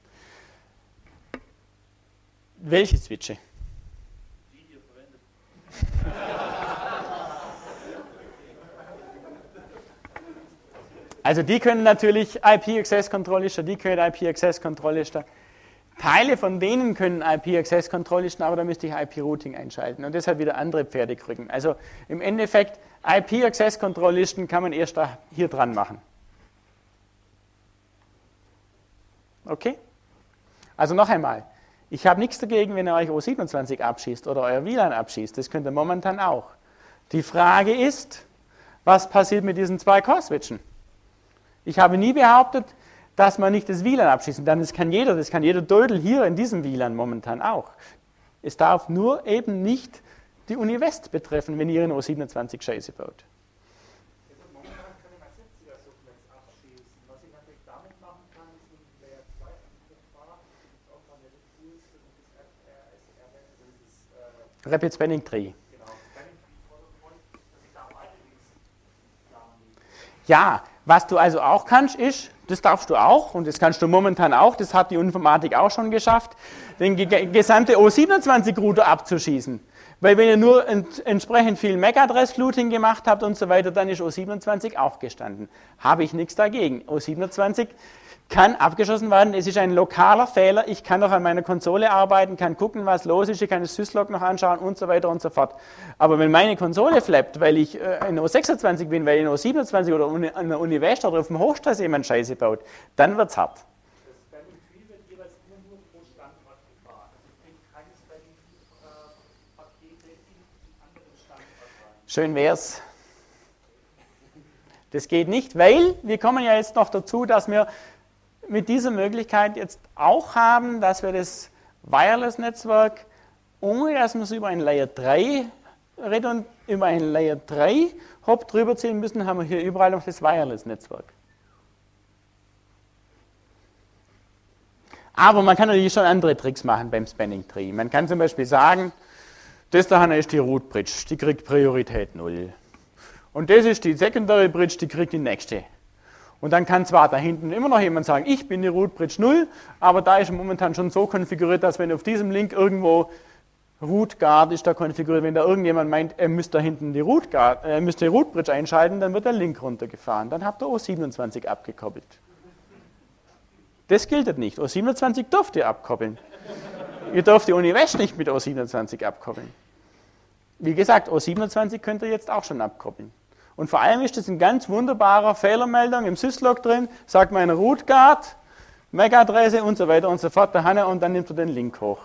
Welche Switche? Die ihr verwendet. Also die können natürlich IP-Access-Control-Listen, die können IP-Access-Control-Listen. Teile von denen können IP-Access-Control-Listen, aber da müsste ich IP-Routing einschalten und deshalb wieder andere Pferde krücken. Also im Endeffekt, IP-Access-Control-Listen kann man erst da hier dran machen. Okay? Also noch einmal, ich habe nichts dagegen, wenn ihr euch O27 abschießt oder euer WLAN abschießt. Das könnt ihr momentan auch. Die Frage ist, was passiert mit diesen 2 Core-Switchen? Ich habe nie behauptet, dass man nicht das WLAN abschießen kann. Das kann jeder Dödel hier in diesem WLAN momentan auch. Es darf nur eben nicht die Uni West betreffen, wenn ihr in O27 Scheiße baut. Also momentan kann ich mal 70er Subnetz abschließen. Was ich natürlich damit machen kann, ist mit Layer 2 Anrufbar. Es gibt auch mal Tools für dieses Rapid Spanning Tree. genau, Spanning Tree Protokoll, dass ich da weiterlese. Ja, was du also auch kannst, ist, das darfst du auch und das kannst du momentan auch, das hat die Informatik auch schon geschafft, den gesamte O27-Router abzuschießen. Weil wenn ihr nur entsprechend viel MAC-Adress-Fluting gemacht habt und so weiter, dann ist O27 auch gestanden. Habe ich nichts dagegen. O27 kann abgeschossen werden, es ist ein lokaler Fehler, ich kann noch an meiner Konsole arbeiten, kann gucken, was los ist, ich kann das Syslog noch anschauen und so weiter und so fort. Aber wenn meine Konsole flappt, weil ich in O26 bin, weil in O27 oder an der Uni West oder auf dem Hochstress jemand Scheiße baut, dann wird es hart. Das Spanning Tree wird jeweils immer nur pro Standort gefahren. Also ich bringe keine Spanning Tree-Pakete in die anderen Standorte rein. Schön wär's. Das geht nicht, weil wir kommen ja jetzt noch dazu, dass wir mit dieser Möglichkeit jetzt auch haben, dass wir das Wireless-Netzwerk, ohne dass wir es über ein Layer 3 Hop drüber ziehen müssen, haben wir hier überall noch das Wireless-Netzwerk. Aber man kann natürlich schon andere Tricks machen beim Spanning Tree. Man kann zum Beispiel sagen, das da ist die Root Bridge, die kriegt Priorität 0. Und das ist die Secondary Bridge, die kriegt die nächste. Und dann kann zwar da hinten immer noch jemand sagen, ich bin die Root Bridge 0, aber da ist momentan schon so konfiguriert, dass wenn auf diesem Link irgendwo Root Guard ist da konfiguriert, wenn da irgendjemand meint, er müsste da hinten die Root Bridge einschalten, dann wird der Link runtergefahren. Dann habt ihr O27 abgekoppelt. Das gilt nicht. O27 dürft ihr abkoppeln. Ihr dürft die Uni West nicht mit O27 abkoppeln. Wie gesagt, O27 könnt ihr jetzt auch schon abkoppeln. Und vor allem ist das ein ganz wunderbarer Fehlermeldung im Syslog drin, sagt man eine Root Guard, MAC-Adresse und so weiter und so fort, der Hanne, und dann nimmt er den Link hoch.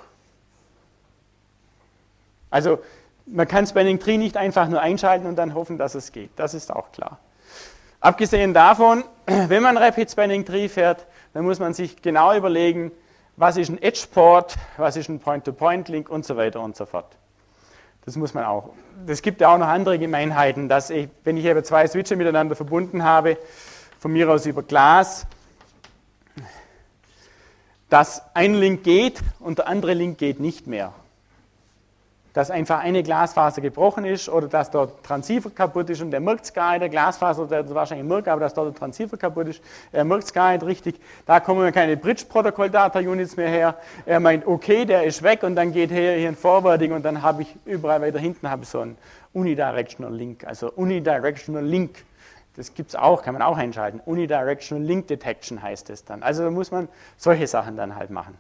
Also man kann Spanning Tree nicht einfach nur einschalten und dann hoffen, dass es geht. Das ist auch klar. Abgesehen davon, wenn man Rapid Spanning Tree fährt, dann muss man sich genau überlegen, was ist ein Edge-Port, was ist ein Point-to-Point-Link und so weiter und so fort. Das muss man auch. Es gibt ja auch noch andere Gemeinheiten, dass ich, wenn ich eben 2 Switche miteinander verbunden habe, von mir aus über Glas, dass ein Link geht und der andere Link geht nicht mehr. Dass einfach eine Glasfaser gebrochen ist oder dass dort Transceiver kaputt ist und der merkt es gar nicht, der Glasfaser, der wahrscheinlich merkt, aber dass dort der Transceiver kaputt ist, er merkt es gar nicht richtig. Da kommen keine Bridge-Protokoll-Data-Units mehr her. Er meint, okay, der ist weg und dann geht hier ein Forwarding und dann habe ich überall weiter hinten habe ich so einen Unidirectional Link. Also Unidirectional Link, das gibt es auch, kann man auch einschalten. Unidirectional Link Detection heißt es dann. Also da muss man solche Sachen dann halt machen.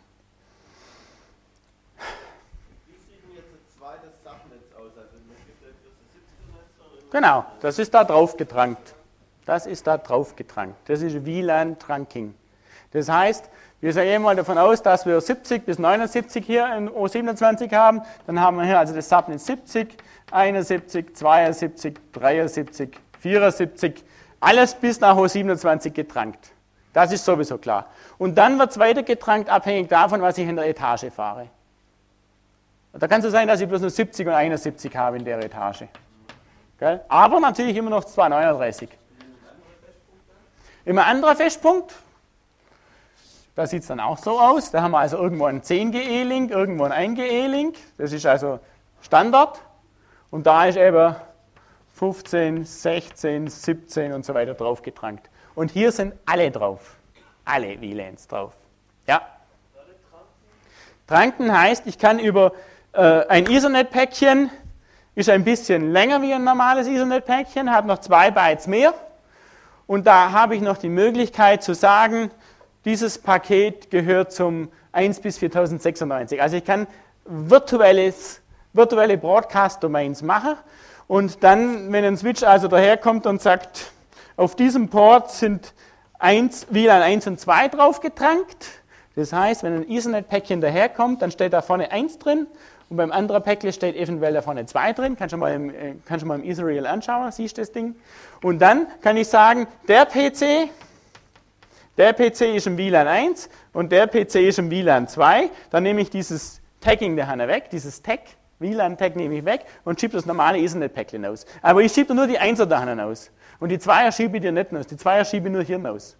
Genau, das ist da drauf getrankt. Das ist da drauf getrankt. Das ist WLAN-Trunking. Das heißt, wir gehen mal davon aus, dass wir 70 bis 79 hier in O27 haben. Dann haben wir hier also das Subnet 70, 71, 72, 73, 74, alles bis nach O27 getrankt. Das ist sowieso klar. Und dann wird es weitergetrankt, abhängig davon, was ich in der Etage fahre. Da kann es so sein, dass ich bloß nur 70 und 71 habe in der Etage. Gell? Aber natürlich immer noch 239. Immer ein anderer Festpunkt. Da sieht es dann auch so aus. Da haben wir also irgendwo einen 10GE-Link, irgendwo einen 1GE-Link. Das ist also Standard. Und da ist eben 15, 16, 17 und so weiter drauf getrankt. Und hier sind alle drauf. Alle WLANs drauf. Ja. Tranken heißt, ich kann über ein Ethernet-Päckchen, ist ein bisschen länger wie ein normales Ethernet-Päckchen, hat noch 2 Bytes mehr. Und da habe ich noch die Möglichkeit zu sagen, dieses Paket gehört zum 1 bis 4096. Also ich kann virtuelle Broadcast-Domains machen. Und dann, wenn ein Switch also daherkommt und sagt, auf diesem Port sind WLAN 1 und 2 drauf getrankt. Das heißt, wenn ein Ethernet-Päckchen daherkommt, dann steht da vorne 1 drin und beim anderen Päckchen steht eventuell da vorne 2 drin. Kannst du mal im Ethereal anschauen, siehst du das Ding. Und dann kann ich sagen, der PC ist im WLAN 1 und der PC ist im WLAN 2. Dann nehme ich dieses Tagging da weg, dieses Tag, WLAN-Tag nehme ich weg und schiebe das normale Ethernet-Päckchen aus. Aber ich schiebe nur die 1er da aus. Und die 2er schiebe ich dir nicht aus. Die 2er schiebe ich nur hier aus.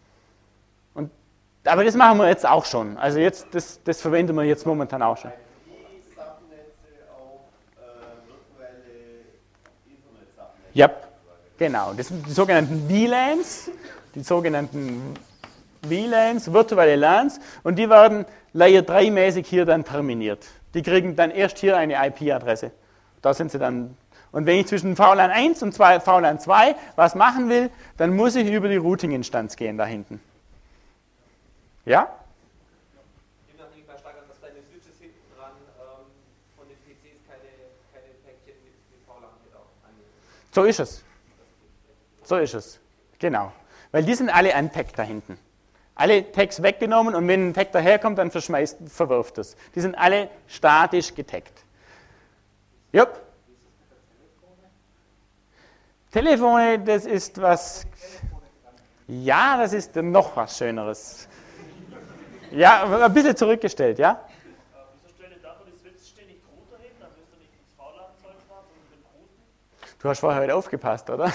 Aber das machen wir jetzt auch schon. Also jetzt, das verwenden wir jetzt momentan auch schon. Die Subnetze auch virtuelle Ethernet-Subnetze. Ja, genau. Das sind die sogenannten WLANs, virtuelle LANs. Und die werden Layer 3 mäßig hier dann terminiert. Die kriegen dann erst hier eine IP-Adresse. Da sind sie dann. Und wenn ich zwischen VLAN 1 und VLAN 2 was machen will, dann muss ich über die Routing-Instanz gehen da hinten. Ja? Demnach nehme ich mal stark an, dass bei den Switches hinten dran von den PCs keine Päckchen mit VLAN mit auch angehen. So ist es. So ist es. Genau. Weil die sind alle untaggt da hinten. Alle Tags weggenommen und wenn ein Tag daherkommt, dann verwirft es. Die sind alle statisch getaggt. Jupp. Telefone, das ist was. Ja, das ist noch was Schöneres. Ja, ein bisschen zurückgestellt, ja? Wieso stelle da, wo die Switch stehen, nicht Router hin? Dann müsst ihr nicht ins VLAN-Zeug fahren, sondern den Routen. Du hast vorher heute aufgepasst, oder?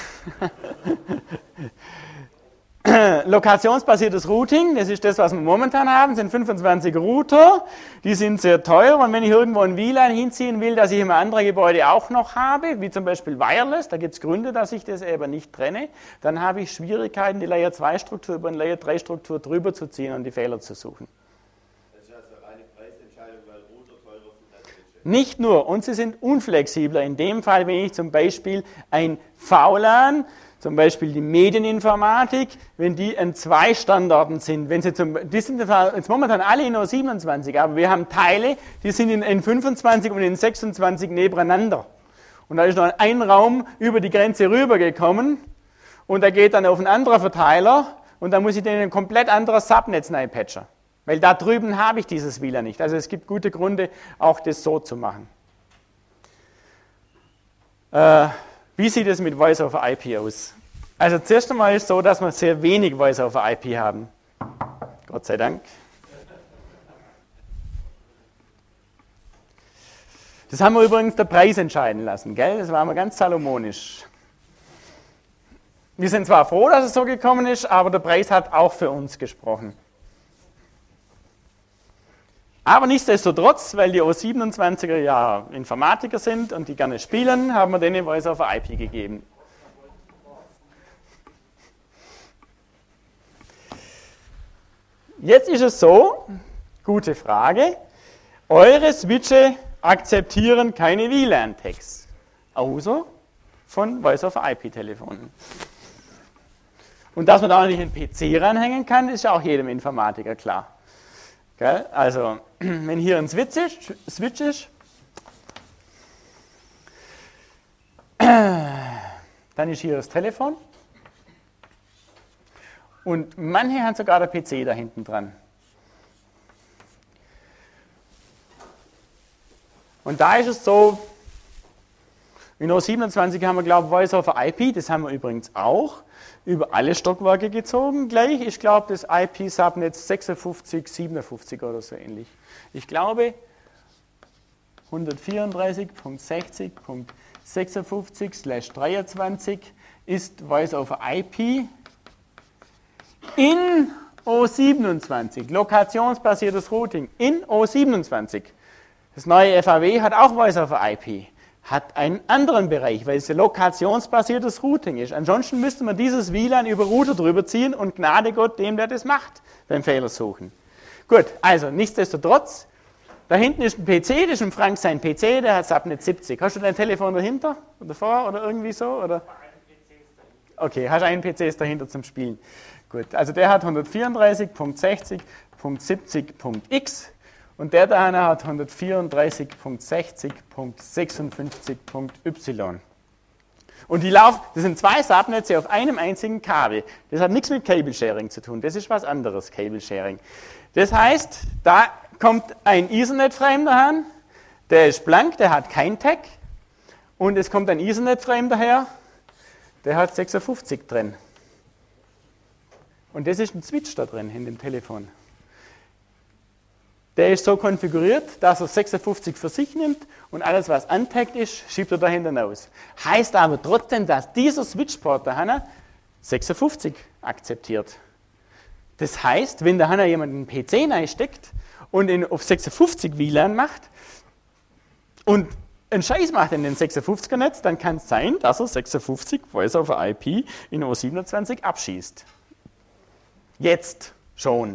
Lokationsbasiertes Routing, das ist das, was wir momentan haben, sind 25 Router, die sind sehr teuer und wenn ich irgendwo ein WLAN hinziehen will, das ich im anderen Gebäude auch noch habe, wie zum Beispiel Wireless, da gibt es Gründe, dass ich das eben nicht trenne, dann habe ich Schwierigkeiten, die Layer 2 Struktur über eine Layer 3 Struktur drüber zu ziehen und die Fehler zu suchen. Das ist also eine Preisentscheidung, weil Router teurer sind als Switche. Nicht nur, und sie sind unflexibler. In dem Fall, wenn ich zum Beispiel ein VLAN, zum Beispiel die Medieninformatik, wenn die in 2 Standorten sind, die sind jetzt momentan alle in O27, aber wir haben Teile, die sind in N25 und in 26 nebeneinander. Und da ist noch ein Raum über die Grenze rübergekommen und der geht dann auf einen anderen Verteiler und da muss ich den in ein komplett anderes Subnetz reinpatchen. Weil da drüben habe ich dieses WLAN nicht. Also es gibt gute Gründe, auch das so zu machen. Wie sieht es mit Voice over IP aus? Also zuerst einmal ist es so, dass wir sehr wenig Voice over IP haben. Gott sei Dank. Das haben wir übrigens der Preis entscheiden lassen, gell? Das war mal ganz salomonisch. Wir sind zwar froh, dass es so gekommen ist, aber der Preis hat auch für uns gesprochen. Aber nichtsdestotrotz, weil die O27er ja Informatiker sind und die gerne spielen, haben wir denen Voice over IP gegeben. Jetzt ist es so, gute Frage, eure Switche akzeptieren keine WLAN-Tags, außer von Voice over IP-Telefonen. Und dass man da nicht einen PC ranhängen kann, ist ja auch jedem Informatiker klar. Gell? Also, wenn hier ein Switch ist, dann ist hier das Telefon und manche haben sogar der PC da hinten dran. Und da ist es so, In O27 haben wir, glaube ich, Voice over IP, das haben wir übrigens auch über alle Stockwerke gezogen. Gleich, ich glaube, das IP-Subnetz 56, 57 oder so ähnlich. Ich glaube, 134.60.56/23 ist Voice over IP in O27, lokationsbasiertes Routing in O27. Das neue FAW hat auch Voice over IP, hat einen anderen Bereich, weil es ein lokationsbasiertes Routing ist. Ansonsten müsste man dieses WLAN über Router drüber ziehen und Gnade Gott dem, der das macht, beim Fehler suchen. Gut, also nichtsdestotrotz, da hinten ist ein PC, das ist ein Frank sein PC, der hat Subnet 70. Hast du dein Telefon dahinter oder davor oder irgendwie so? Oder? Okay, hast einen PCs dahinter zum Spielen. Gut, also der hat 134.60.70.x und der da hat 134.60.56.y. Und das sind zwei Subnetze auf einem einzigen Kabel. Das hat nichts mit Cable Sharing zu tun, das ist was anderes, Cable Sharing. Das heißt, da kommt ein Ethernet-Frame daher, der ist blank, der hat kein Tag und es kommt ein Ethernet-Frame daher, der hat 56 drin. Und das ist ein Switch da drin in dem Telefon. Der ist so konfiguriert, dass er 56 für sich nimmt und alles, was untaggt ist, schiebt er da hinten aus. Heißt aber trotzdem, dass dieser Switchport der Hanna 56 akzeptiert. Das heißt, wenn der Hanna jemand einen PC reinsteckt und ihn auf 56 WLAN macht und einen Scheiß macht in den 56er-Netz, dann kann es sein, dass er 56 Voice over IP in O27 abschießt. Jetzt schon.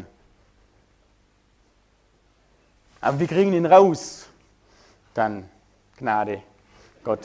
Aber wir kriegen ihn raus. Dann Gnade Gott.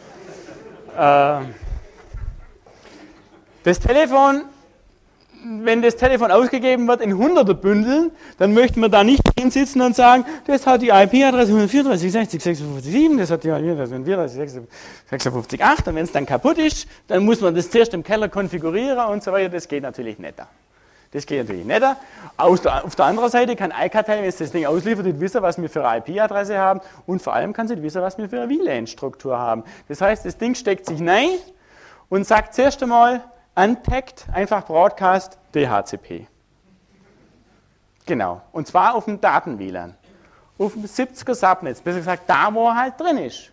Das Telefon, wenn das Telefon ausgegeben wird in hunderter Bündeln, dann möchten wir da nicht hinsitzen und sagen, das hat die IP-Adresse 134.60.56.7, das hat die IP-Adresse 134.56.8 und wenn es dann kaputt ist, dann muss man das zuerst im Keller konfigurieren und so weiter. Das geht natürlich nicht. Das geht natürlich nicht. Auf der anderen Seite kann Alcatel, wenn es das Ding ausliefert, nicht wissen, was wir für eine IP-Adresse haben und vor allem kann es nicht wissen, was wir für eine WLAN-Struktur haben. Das heißt, das Ding steckt sich rein und sagt zuerst einmal, untagged, einfach Broadcast, DHCP. Genau. Und zwar auf dem Daten-WLAN. Auf dem 70er Subnetz, besser gesagt, da wo er halt drin ist.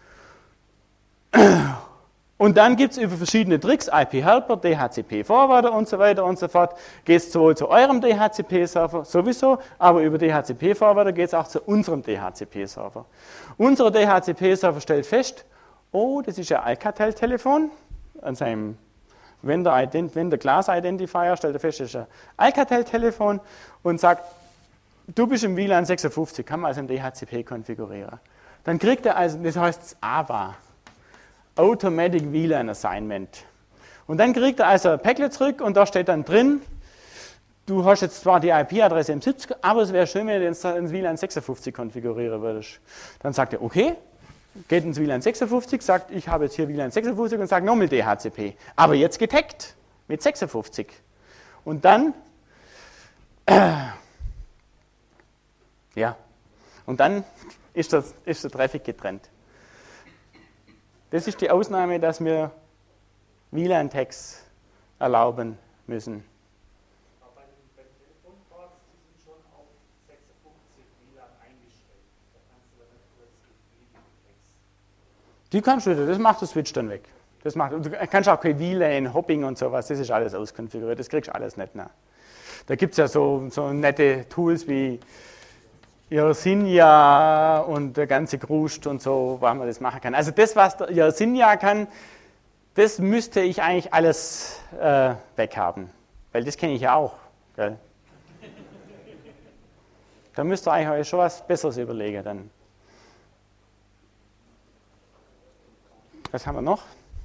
Und dann gibt es über verschiedene Tricks, IP-Helper, DHCP-Forwarder und so weiter und so fort, geht es sowohl zu eurem DHCP-Server sowieso, aber über DHCP-Forwarder geht es auch zu unserem DHCP-Server. Unser DHCP-Server stellt fest, oh, das ist ein Alcatel-Telefon, an seinem Vendor Class Identifier stellt er fest, das ist ein Alcatel-Telefon und sagt, du bist im WLAN 56, kann man also im DHCP konfigurieren. Dann kriegt er also, das heißt AVA. Automatic WLAN Assignment. Und dann kriegt er also ein Packet zurück und da steht dann drin, du hast jetzt zwar die IP-Adresse im 70, aber es wäre schön, wenn du ins WLAN 56 konfigurieren würdest. Dann sagt er, okay, geht ins WLAN 56, sagt, ich habe jetzt hier WLAN 56 und sagt nochmal DHCP. Aber jetzt getaggt mit 56. Und dann, und dann ist der Traffic getrennt. Das ist die Ausnahme, dass wir WLAN-Tags erlauben müssen. Aber bei den Telefonports, die sind schon auf 56 WLAN eingestellt. Da kannst du dann zusätzlich WLAN-Tags. Die kannst du, das macht der Switch dann weg. Du kannst auch kein WLAN, Hopping und sowas, das ist alles auskonfiguriert, das kriegst du alles nicht mehr. Da gibt es ja so nette Tools wie Yersinia und der ganze Krust und so, was man das machen kann. Also das, was der Yersinia kann, das müsste ich eigentlich alles weghaben. Weil das kenne ich ja auch. Gell? Da müsst ihr eigentlich euch schon was Besseres überlegen dann. Was haben wir noch?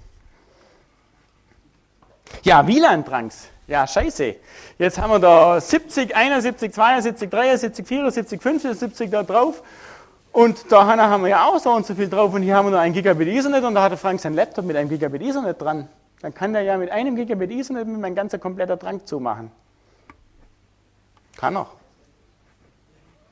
Ja, WLAN-Trunks. Ja, scheiße. Jetzt haben wir da 70, 71, 72, 73, 74, 75 da drauf. Und da haben wir ja auch so und so viel drauf. Und hier haben wir noch 1 Gigabit Ethernet und da hat der Frank seinen Laptop mit 1 Gigabit Ethernet dran. Dann kann der ja mit 1 Gigabit Ethernet mit meinem ganzen kompletter Trunk zumachen. Kann er.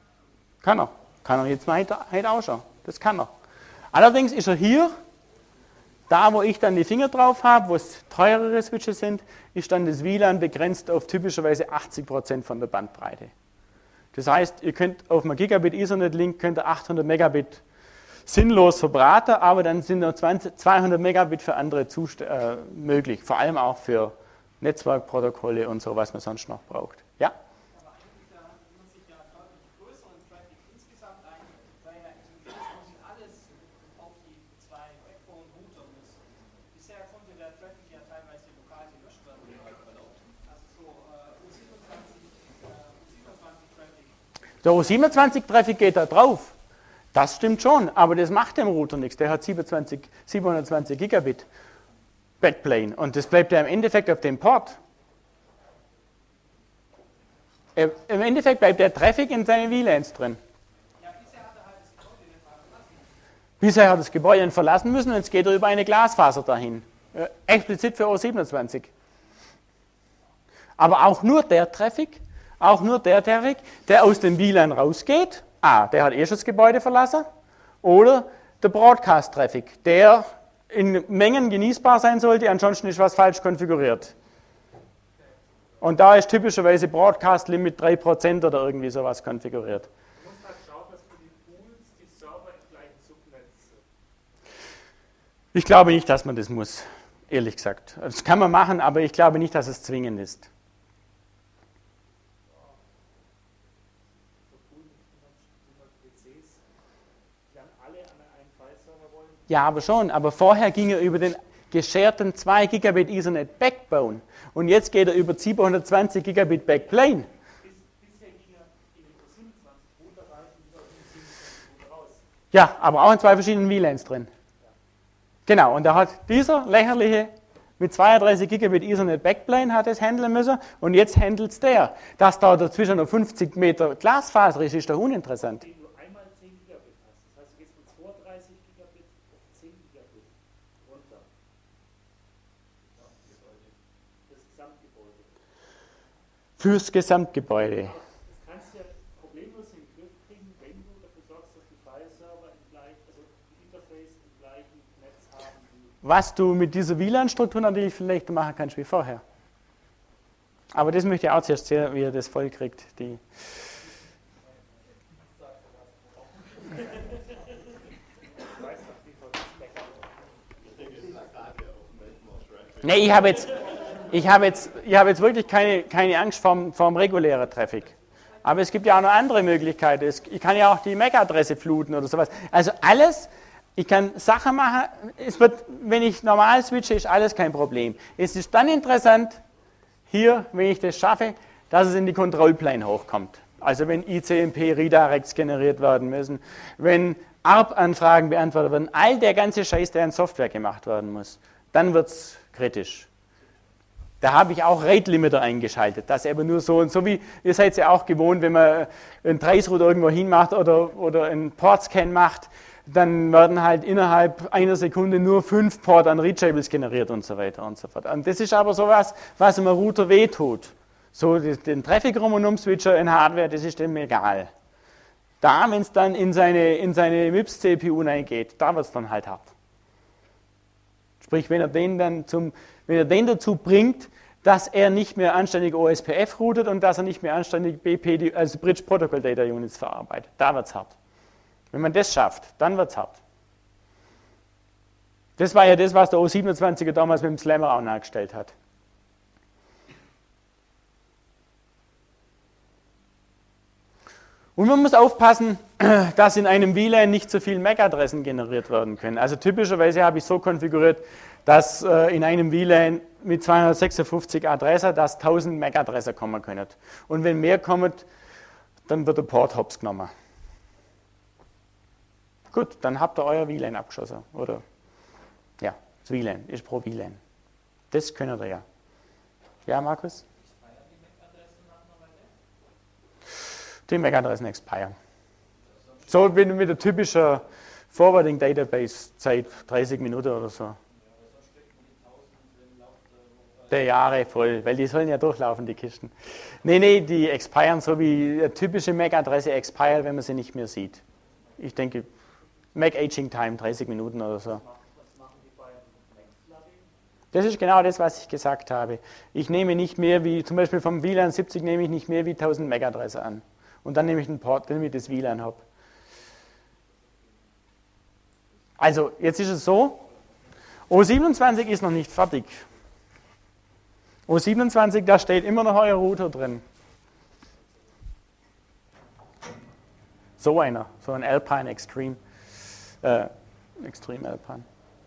Kann er jetzt mal heute auch schon. Das kann er. Allerdings ist er hier Da, wo ich dann die Finger drauf habe, wo es teurere Switches sind, ist dann das WLAN begrenzt auf typischerweise 80% von der Bandbreite. Das heißt, ihr könnt auf einem Gigabit Ethernet-Link könnt ihr 800 Megabit sinnlos verbraten, aber dann sind noch 200 Megabit für andere möglich, vor allem auch für Netzwerkprotokolle und so, was man sonst noch braucht. Ja? Aber eigentlich muss sich ja deutlich größeren Traffic insgesamt ein, weil ja eigentlich alles auf die zwei Backbone-Router muss. Bisher konnte der Traffic ja teilweise lokal gelöscht werden. Also so U27-Traffic. Der U27-Traffic geht da drauf. Das stimmt schon, aber das macht dem Router nichts. Der hat 720 Gigabit Backplane und das bleibt ja im Endeffekt auf dem Port. Im Endeffekt bleibt der Traffic in seinen WLANs drin. Ja, bisher hat er halt das Gebäude nicht mal verlassen. Bisher hat das Gebäude verlassen müssen und jetzt geht er über eine Glasfaser dahin. Explizit für O27. Aber auch nur der Traffic, der aus dem WLAN rausgeht, der hat schon das Gebäude verlassen, oder der Broadcast-Traffic, der in Mengen genießbar sein sollte, ansonsten ist was falsch konfiguriert. Und da ist typischerweise Broadcast-Limit 3% oder irgendwie sowas konfiguriert. Du musst halt schauen, dass für die Pools die Server im gleichen Subnetz sind. Ich glaube nicht, dass man das muss, ehrlich gesagt. Das kann man machen, aber ich glaube nicht, dass es zwingend ist. Ja, aber schon. Aber vorher ging er über den gescherten 2 Gigabit Ethernet Backbone. Und jetzt geht er über 720 Gigabit Backplane. Bisher ging er in den 27 Router rein und über den 27 Router raus. Ja, aber auch in 2 verschiedenen WLANs drin. Genau, und da hat dieser lächerliche mit 32 Gigabit Ethernet Backplane hat es handeln müssen und jetzt handelt es der. Dass da dazwischen noch 50 Meter Glasfaser ist doch uninteressant. Wenn du einmal 10 Gigabit hast, das heißt, du gehst von 32 Gigabit auf 10 Gigabit runter. Das Gesamtgebäude. Fürs Gesamtgebäude. Das kannst du ja problemlos in den Griff kriegen, wenn du dafür sorgst, dass die File-Server also die Interface im gleichen Netz haben wie. Was du mit dieser WLAN-Struktur natürlich vielleicht machen kannst wie vorher. Aber das möchte ich auch zuerst sehen, wie ihr das voll kriegt. Nee, ich habe jetzt wirklich keine Angst vorm regulären Traffic. Aber es gibt ja auch noch andere Möglichkeiten. Ich kann ja auch die MAC-Adresse fluten oder sowas. Also alles, ich kann Sachen machen, wenn ich normal switche, ist alles kein Problem. Es ist dann interessant, hier, wenn ich das schaffe, dass es in die Kontrollplane hochkommt. Also wenn ICMP-Redirects generiert werden müssen, wenn ARP-Anfragen beantwortet werden, all der ganze Scheiß, der in Software gemacht werden muss, dann wird es kritisch. Da habe ich auch Rate-Limiter eingeschaltet, dass eben nur so wie ihr seid ja auch gewohnt, wenn man einen Traceroute irgendwo hinmacht oder einen Port-Scan macht, dann werden halt innerhalb einer Sekunde nur 5 Port an Reachables generiert und so weiter und so fort. Und das ist aber sowas, was einem Router wehtut. So den Traffic rum und um Switcher in Hardware, das ist dem egal. Da, wenn es dann in seine MIPS-CPU reingeht, da wird es dann halt hart. Sprich, wenn er den dazu bringt, dass er nicht mehr anständig OSPF routet und dass er nicht mehr anständig BP, also Bridge Protocol Data Units verarbeitet. Da wird es hart. Wenn man das schafft, dann wird es hart. Das war ja das, was der O27er damals mit dem Slammer auch nachgestellt hat. Und man muss aufpassen, dass in einem WLAN nicht so viele MAC-Adressen generiert werden können. Also typischerweise habe ich so konfiguriert, dass in einem WLAN mit 256 Adressen, dass 1000 MAC-Adressen kommen können. Und wenn mehr kommen, dann wird der Port hops genommen. Gut, dann habt ihr euer WLAN abgeschossen. Oder ja, das WLAN ist pro WLAN. Das könnt ihr ja. Ja, Markus? Die MAC-Adressen expiren. So wie mit der typischen Forwarding Database Zeit, 30 Minuten oder so. Der Jahre voll, weil die sollen ja durchlaufen, die Kisten. Nee, die expiren so wie eine typische MAC-Adresse expired, wenn man sie nicht mehr sieht. Ich denke, MAC Aging Time 30 Minuten oder so. Was machen die beiden Das ist genau das, was ich gesagt habe. Ich nehme nicht mehr wie, zum Beispiel vom WLAN 70 nehme ich nicht mehr wie 1000 MAC-Adresse an. Und dann nehme ich einen Port, damit ich das WLAN habe. Also, jetzt ist es so, O27 ist noch nicht fertig. O27, da steht immer noch euer Router drin. So einer, so ein Alpine Extreme. Extreme Alpine.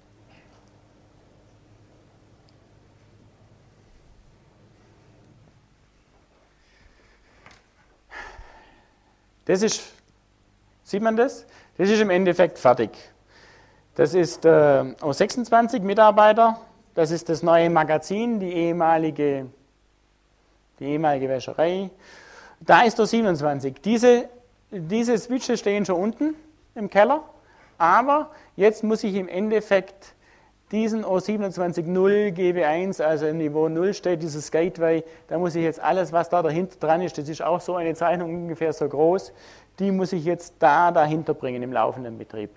Das ist, sieht man das? Das ist im Endeffekt fertig. Das ist aus 26 Mitarbeiter, das ist das neue Magazin, die ehemalige Wäscherei. Da ist der 27. Diese Switche stehen schon unten im Keller, aber jetzt muss ich im Endeffekt diesen O27.0 GB1, also im Niveau 0 steht dieses Gateway, da muss ich jetzt alles, was da dahinter dran ist, das ist auch so eine Zeichnung ungefähr so groß, die muss ich jetzt dahinter bringen im laufenden Betrieb.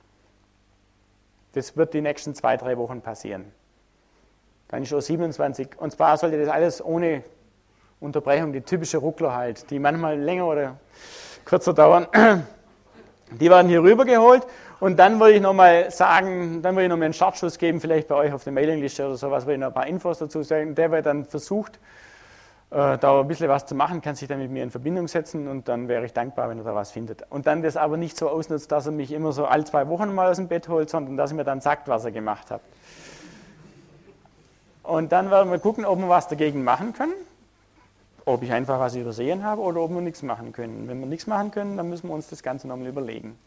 Das wird die nächsten 2-3 Wochen passieren. Dann ist O27, und zwar sollte das alles ohne Unterbrechung, die typische Ruckler halt, die manchmal länger oder kürzer dauern, die werden hier rübergeholt und dann würde ich nochmal sagen, dann würde ich nochmal einen Startschuss geben, vielleicht bei euch auf der Mailingliste oder sowas, würde ich noch ein paar Infos dazu sagen. Der wird dann versucht, da ein bisschen was zu machen, kann sich dann mit mir in Verbindung setzen und dann wäre ich dankbar, wenn er da was findet. Und dann das aber nicht so ausnutzt, dass er mich immer so alle 2 Wochen mal aus dem Bett holt, sondern dass er mir dann sagt, was er gemacht hat. Und dann werden wir gucken, ob wir was dagegen machen können, ob ich einfach was übersehen habe oder ob wir nichts machen können. Wenn wir nichts machen können, dann müssen wir uns das Ganze nochmal überlegen.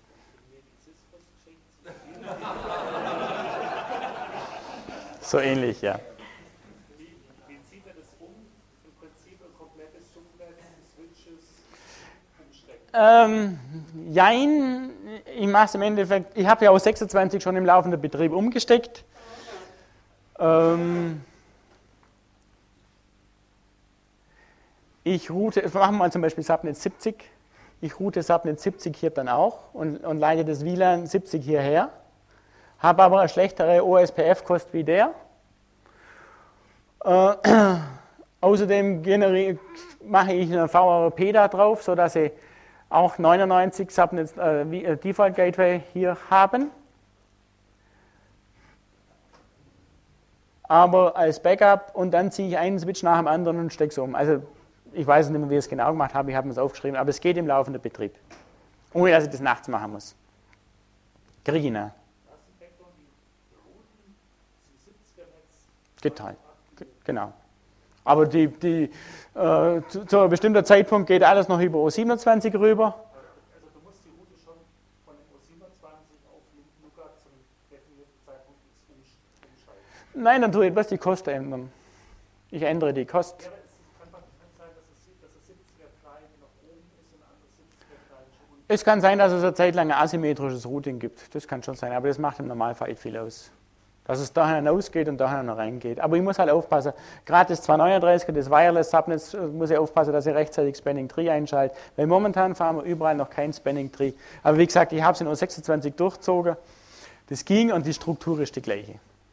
So ähnlich, ja. Wie zieht er das um? Im Prinzip ein komplettes Subnetz, Switches umstecken? Jein, ich mache es im Endeffekt, ich habe ja aus 26 schon im laufenden Betrieb umgesteckt. Ich route, machen wir mal zum Beispiel Subnet 70. Ich route Subnet 70 hier dann auch und leite das WLAN 70 hierher. Habe aber eine schlechtere OSPF-Kost wie der. Außerdem mache ich eine VRP da drauf, sodass Sie auch 99 Subnet Default Gateway hier haben. Aber als Backup und dann ziehe ich einen Switch nach dem anderen und stecke es um. Also ich weiß nicht mehr, wie ich es genau gemacht habe, ich habe es aufgeschrieben, aber es geht im laufenden Betrieb. Ohne dass ich das nachts machen muss. Regina. Geteilt. Genau. Aber zu einem bestimmten Zeitpunkt geht alles noch über O27 rüber. Also du musst die Route schon von dem O27 auf Luca zum definierten Zeitpunkt umschalten. Nein, dann tue ich etwas die Kosten ändern. Ich ändere die Kost. Ja, aber es kann sein, dass es 70er Client nach oben ist und ein anderes 70er Client schon unten. Es kann sein, dass es eine Zeit lang ein asymmetrisches Routing gibt. Das kann schon sein, aber das macht im Normalfall viel aus. Dass es daher hinausgeht und daher noch reingeht. Aber ich muss halt aufpassen, gerade das 239er, das Wireless Subnetz, muss ich aufpassen, dass ich rechtzeitig Spanning Tree einschalte. Weil momentan fahren wir überall noch kein Spanning Tree. Aber wie gesagt, ich habe es in O26 durchgezogen. Das ging und die Struktur ist die gleiche.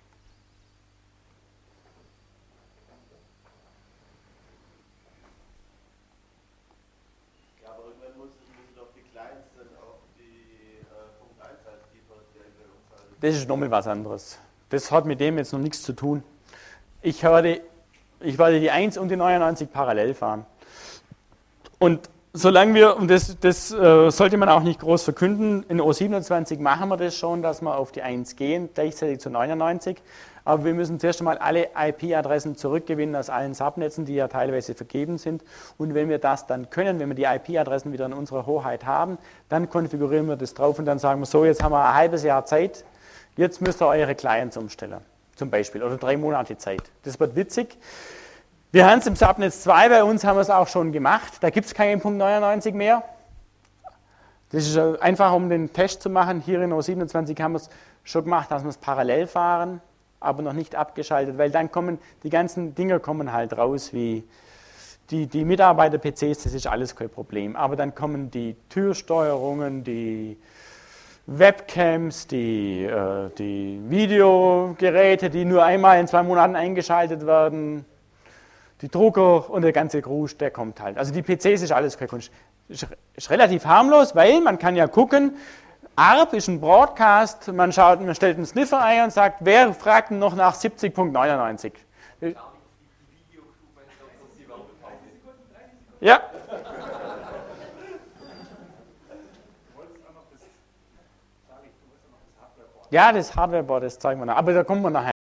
Ja, aber irgendwann müssen doch die Clients dann auch die Punkt 1 als Default Gateway umschalten. Das ist nochmal was anderes. Das hat mit dem jetzt noch nichts zu tun. Ich werde die 1 und die 99 parallel fahren. Und solange wir, und das sollte man auch nicht groß verkünden, in O27 machen wir das schon, dass wir auf die 1 gehen, gleichzeitig zu 99. Aber wir müssen zuerst einmal alle IP-Adressen zurückgewinnen aus allen Subnetzen, die ja teilweise vergeben sind. Und wenn wir das dann können, wenn wir die IP-Adressen wieder in unserer Hoheit haben, dann konfigurieren wir das drauf und dann sagen wir so, jetzt haben wir ein halbes Jahr Zeit, jetzt müsst ihr eure Clients umstellen, zum Beispiel, oder 3 Monate Zeit. Das wird witzig. Wir haben es im Subnetz 2, bei uns haben wir es auch schon gemacht, da gibt es keinen Punkt 99 mehr. Das ist einfach, um den Test zu machen. Hier in O27 haben wir es schon gemacht, dass wir es parallel fahren, aber noch nicht abgeschaltet, weil dann kommen die ganzen Dinger kommen halt raus, wie die Mitarbeiter-PCs, das ist alles kein Problem. Aber dann kommen die Türsteuerungen, die Webcams, die Videogeräte, die nur einmal in 2 Monaten eingeschaltet werden, die Drucker und der ganze Grusch, der kommt halt. Also die PCs ist alles keine Kunst. Ist relativ harmlos, weil man kann ja gucken, ARP ist ein Broadcast, man stellt einen Sniffer ein und sagt, wer fragt denn noch nach 70.99? Ja. Ja, das Hardwareboard, das zeigen wir noch, aber da kommen wir nachher.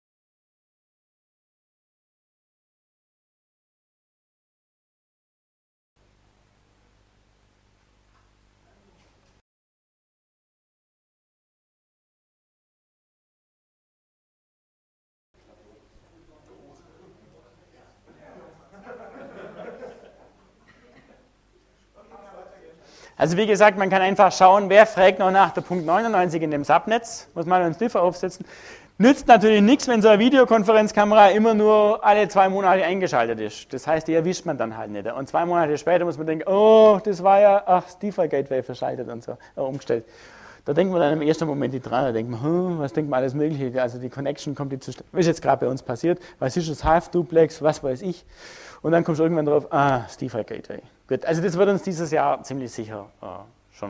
Also wie gesagt, man kann einfach schauen, wer fragt noch nach der Punkt 99 in dem Subnetz, muss man einen Sniffer aufsetzen. Nützt natürlich nichts, wenn so eine Videokonferenzkamera immer nur alle 2 Monate eingeschaltet ist. Das heißt, die erwischt man dann halt nicht. Und 2 Monate später muss man denken, oh, das war ja, Stifa Gateway verschaltet und so, umgestellt. Da denkt man dann im ersten Moment nicht dran, da denkt man, was denkt man alles Mögliche, also die Connection kommt nicht zustande. Was ist jetzt gerade bei uns passiert? Was ist das Half-Duplex, was weiß ich? Und dann kommst du irgendwann drauf, Stifa Gateway. Gut, also das wird uns dieses Jahr ziemlich sicher schon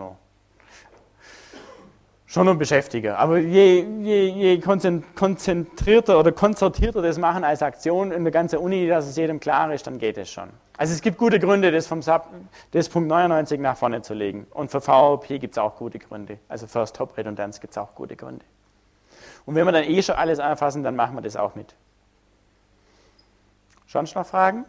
noch beschäftigen. Aber je konzentrierter oder konzertierter das machen als Aktion in der ganzen Uni, dass es jedem klar ist, dann geht es schon. Also es gibt gute Gründe, das Punkt 99 nach vorne zu legen. Und für VRP gibt es auch gute Gründe. Also First-Hop-Redundanz gibt es auch gute Gründe. Und wenn wir dann schon alles anfassen, dann machen wir das auch mit. Sonst noch Fragen?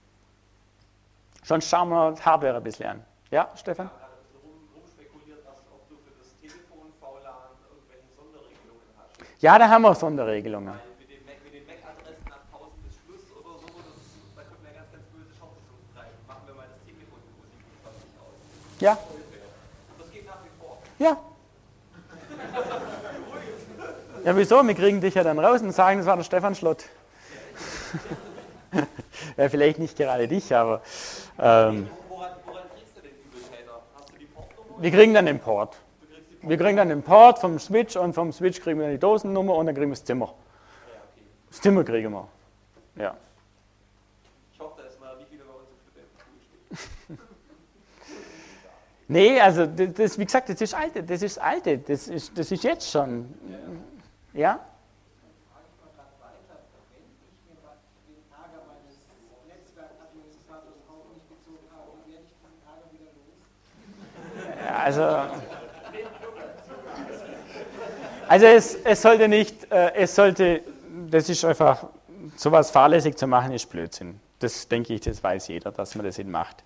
Sonst schauen wir Hardware ein bisschen an. Ja, Stefan? Ich habe gerade ein bisschen rumspekuliert, ob du für das Telefon VLAN irgendwelche Sonderregelungen hast. Ja, da haben wir Sonderregelungen. Weil mit den MAC-Adressen nach 1000 bis Schluss oder so, da könnte man ja ganz, ganz böse Shops zugreifen. Machen wir mal das Telefon Musik aus. Ja. Und das geht nach wie vor. Ja. Ja, wieso? Wir kriegen dich ja dann raus und sagen, das war der Stefan Schlott. Ja, vielleicht nicht gerade dich, aber Woran kriegst du denn Übeltäter? Hast du die Portnummer? wir kriegen dann den Port. Wir kriegen dann den Port vom Switch und vom Switch kriegen wir dann die Dosennummer und dann kriegen wir das Zimmer. Ja, okay. Das Zimmer kriegen wir. Ja. Ich hoffe, da ist mal nicht wieder bei uns im Studentenpool steht. Nee, also das, wie gesagt, das ist alte, das ist jetzt schon. Ja? Also es sollte nicht, das ist einfach, sowas fahrlässig zu machen, ist Blödsinn. Das denke ich, das weiß jeder, dass man das nicht macht.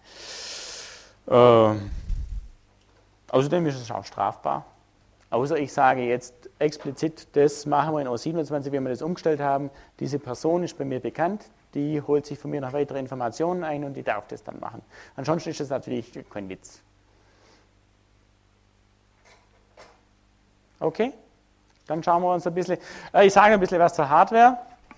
Außerdem ist es auch strafbar. Außer ich sage jetzt explizit, das machen wir in O27, wenn wir das umgestellt haben, diese Person ist bei mir bekannt, die holt sich von mir noch weitere Informationen ein und die darf das dann machen. Ansonsten ist das natürlich kein Witz. Okay, dann schauen wir uns ein bisschen, ich sage ein bisschen was zur Hardware.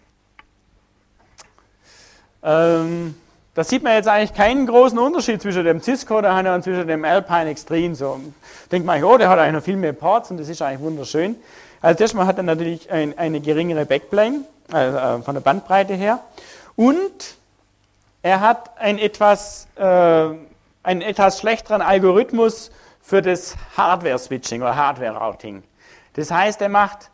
Da sieht man jetzt eigentlich keinen großen Unterschied zwischen dem Cisco und zwischen dem Alpine Extreme. So denkt man, oh, der hat eigentlich noch viel mehr Ports und das ist eigentlich wunderschön. Also erstmal hat er natürlich eine geringere Backplane, von der Bandbreite her. Und er hat einen etwas schlechteren Algorithmus für das Hardware-Switching oder Hardware-Routing. Das heißt, er macht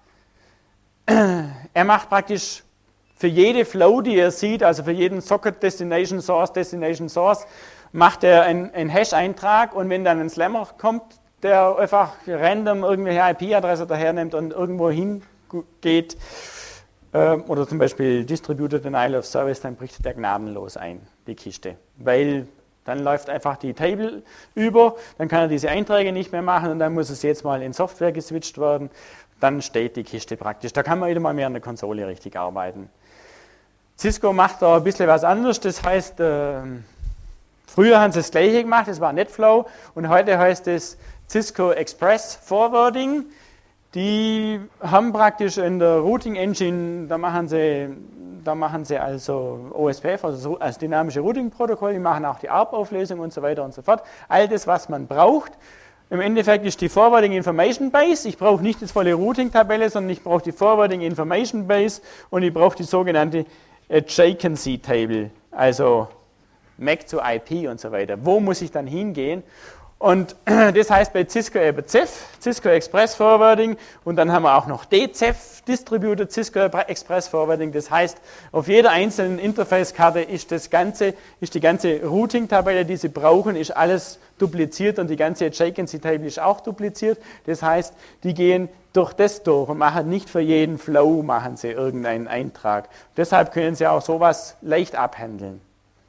praktisch für jede Flow, die er sieht, also für jeden Socket Destination Source, macht er einen Hash-Eintrag und wenn dann ein Slammer kommt, der einfach random irgendwelche IP-Adresse dahernimmt und irgendwo hingeht, oder zum Beispiel Distributed Denial of Service, dann bricht der gnadenlos ein, die Kiste. Weil dann läuft einfach die Table über, dann kann er diese Einträge nicht mehr machen und dann muss es jetzt mal in Software geswitcht werden, dann steht die Kiste praktisch. Da kann man wieder mal mehr an der Konsole richtig arbeiten. Cisco macht da ein bisschen was anderes, das heißt, früher haben sie das gleiche gemacht, das war NetFlow und heute heißt es Cisco Express Forwarding. Die haben praktisch in der Routing Engine, da machen sie also OSPF, also als dynamische Routing-Protokoll, die machen auch die ARP-Auflösung und so weiter und so fort. All das, was man braucht, Im Endeffekt ist die Forwarding Information Base. Ich brauche nicht das volle Routing-Tabelle, sondern ich brauche die Forwarding Information Base und ich brauche die sogenannte Adjacency Table, also MAC zu IP und so weiter. Wo muss ich dann hingehen? Und das heißt bei Cisco eben CEF, Cisco Express Forwarding, und dann haben wir auch noch DCEF, Distributed Cisco Express Forwarding. Das heißt, auf jeder einzelnen Interface-Karte ist die ganze Routing-Tabelle, die Sie brauchen, ist alles dupliziert und die ganze Adjacency-Table ist auch dupliziert. Das heißt, die gehen durch das durch und machen nicht für jeden Flow machen Sie irgendeinen Eintrag. Deshalb können Sie auch sowas leicht abhandeln.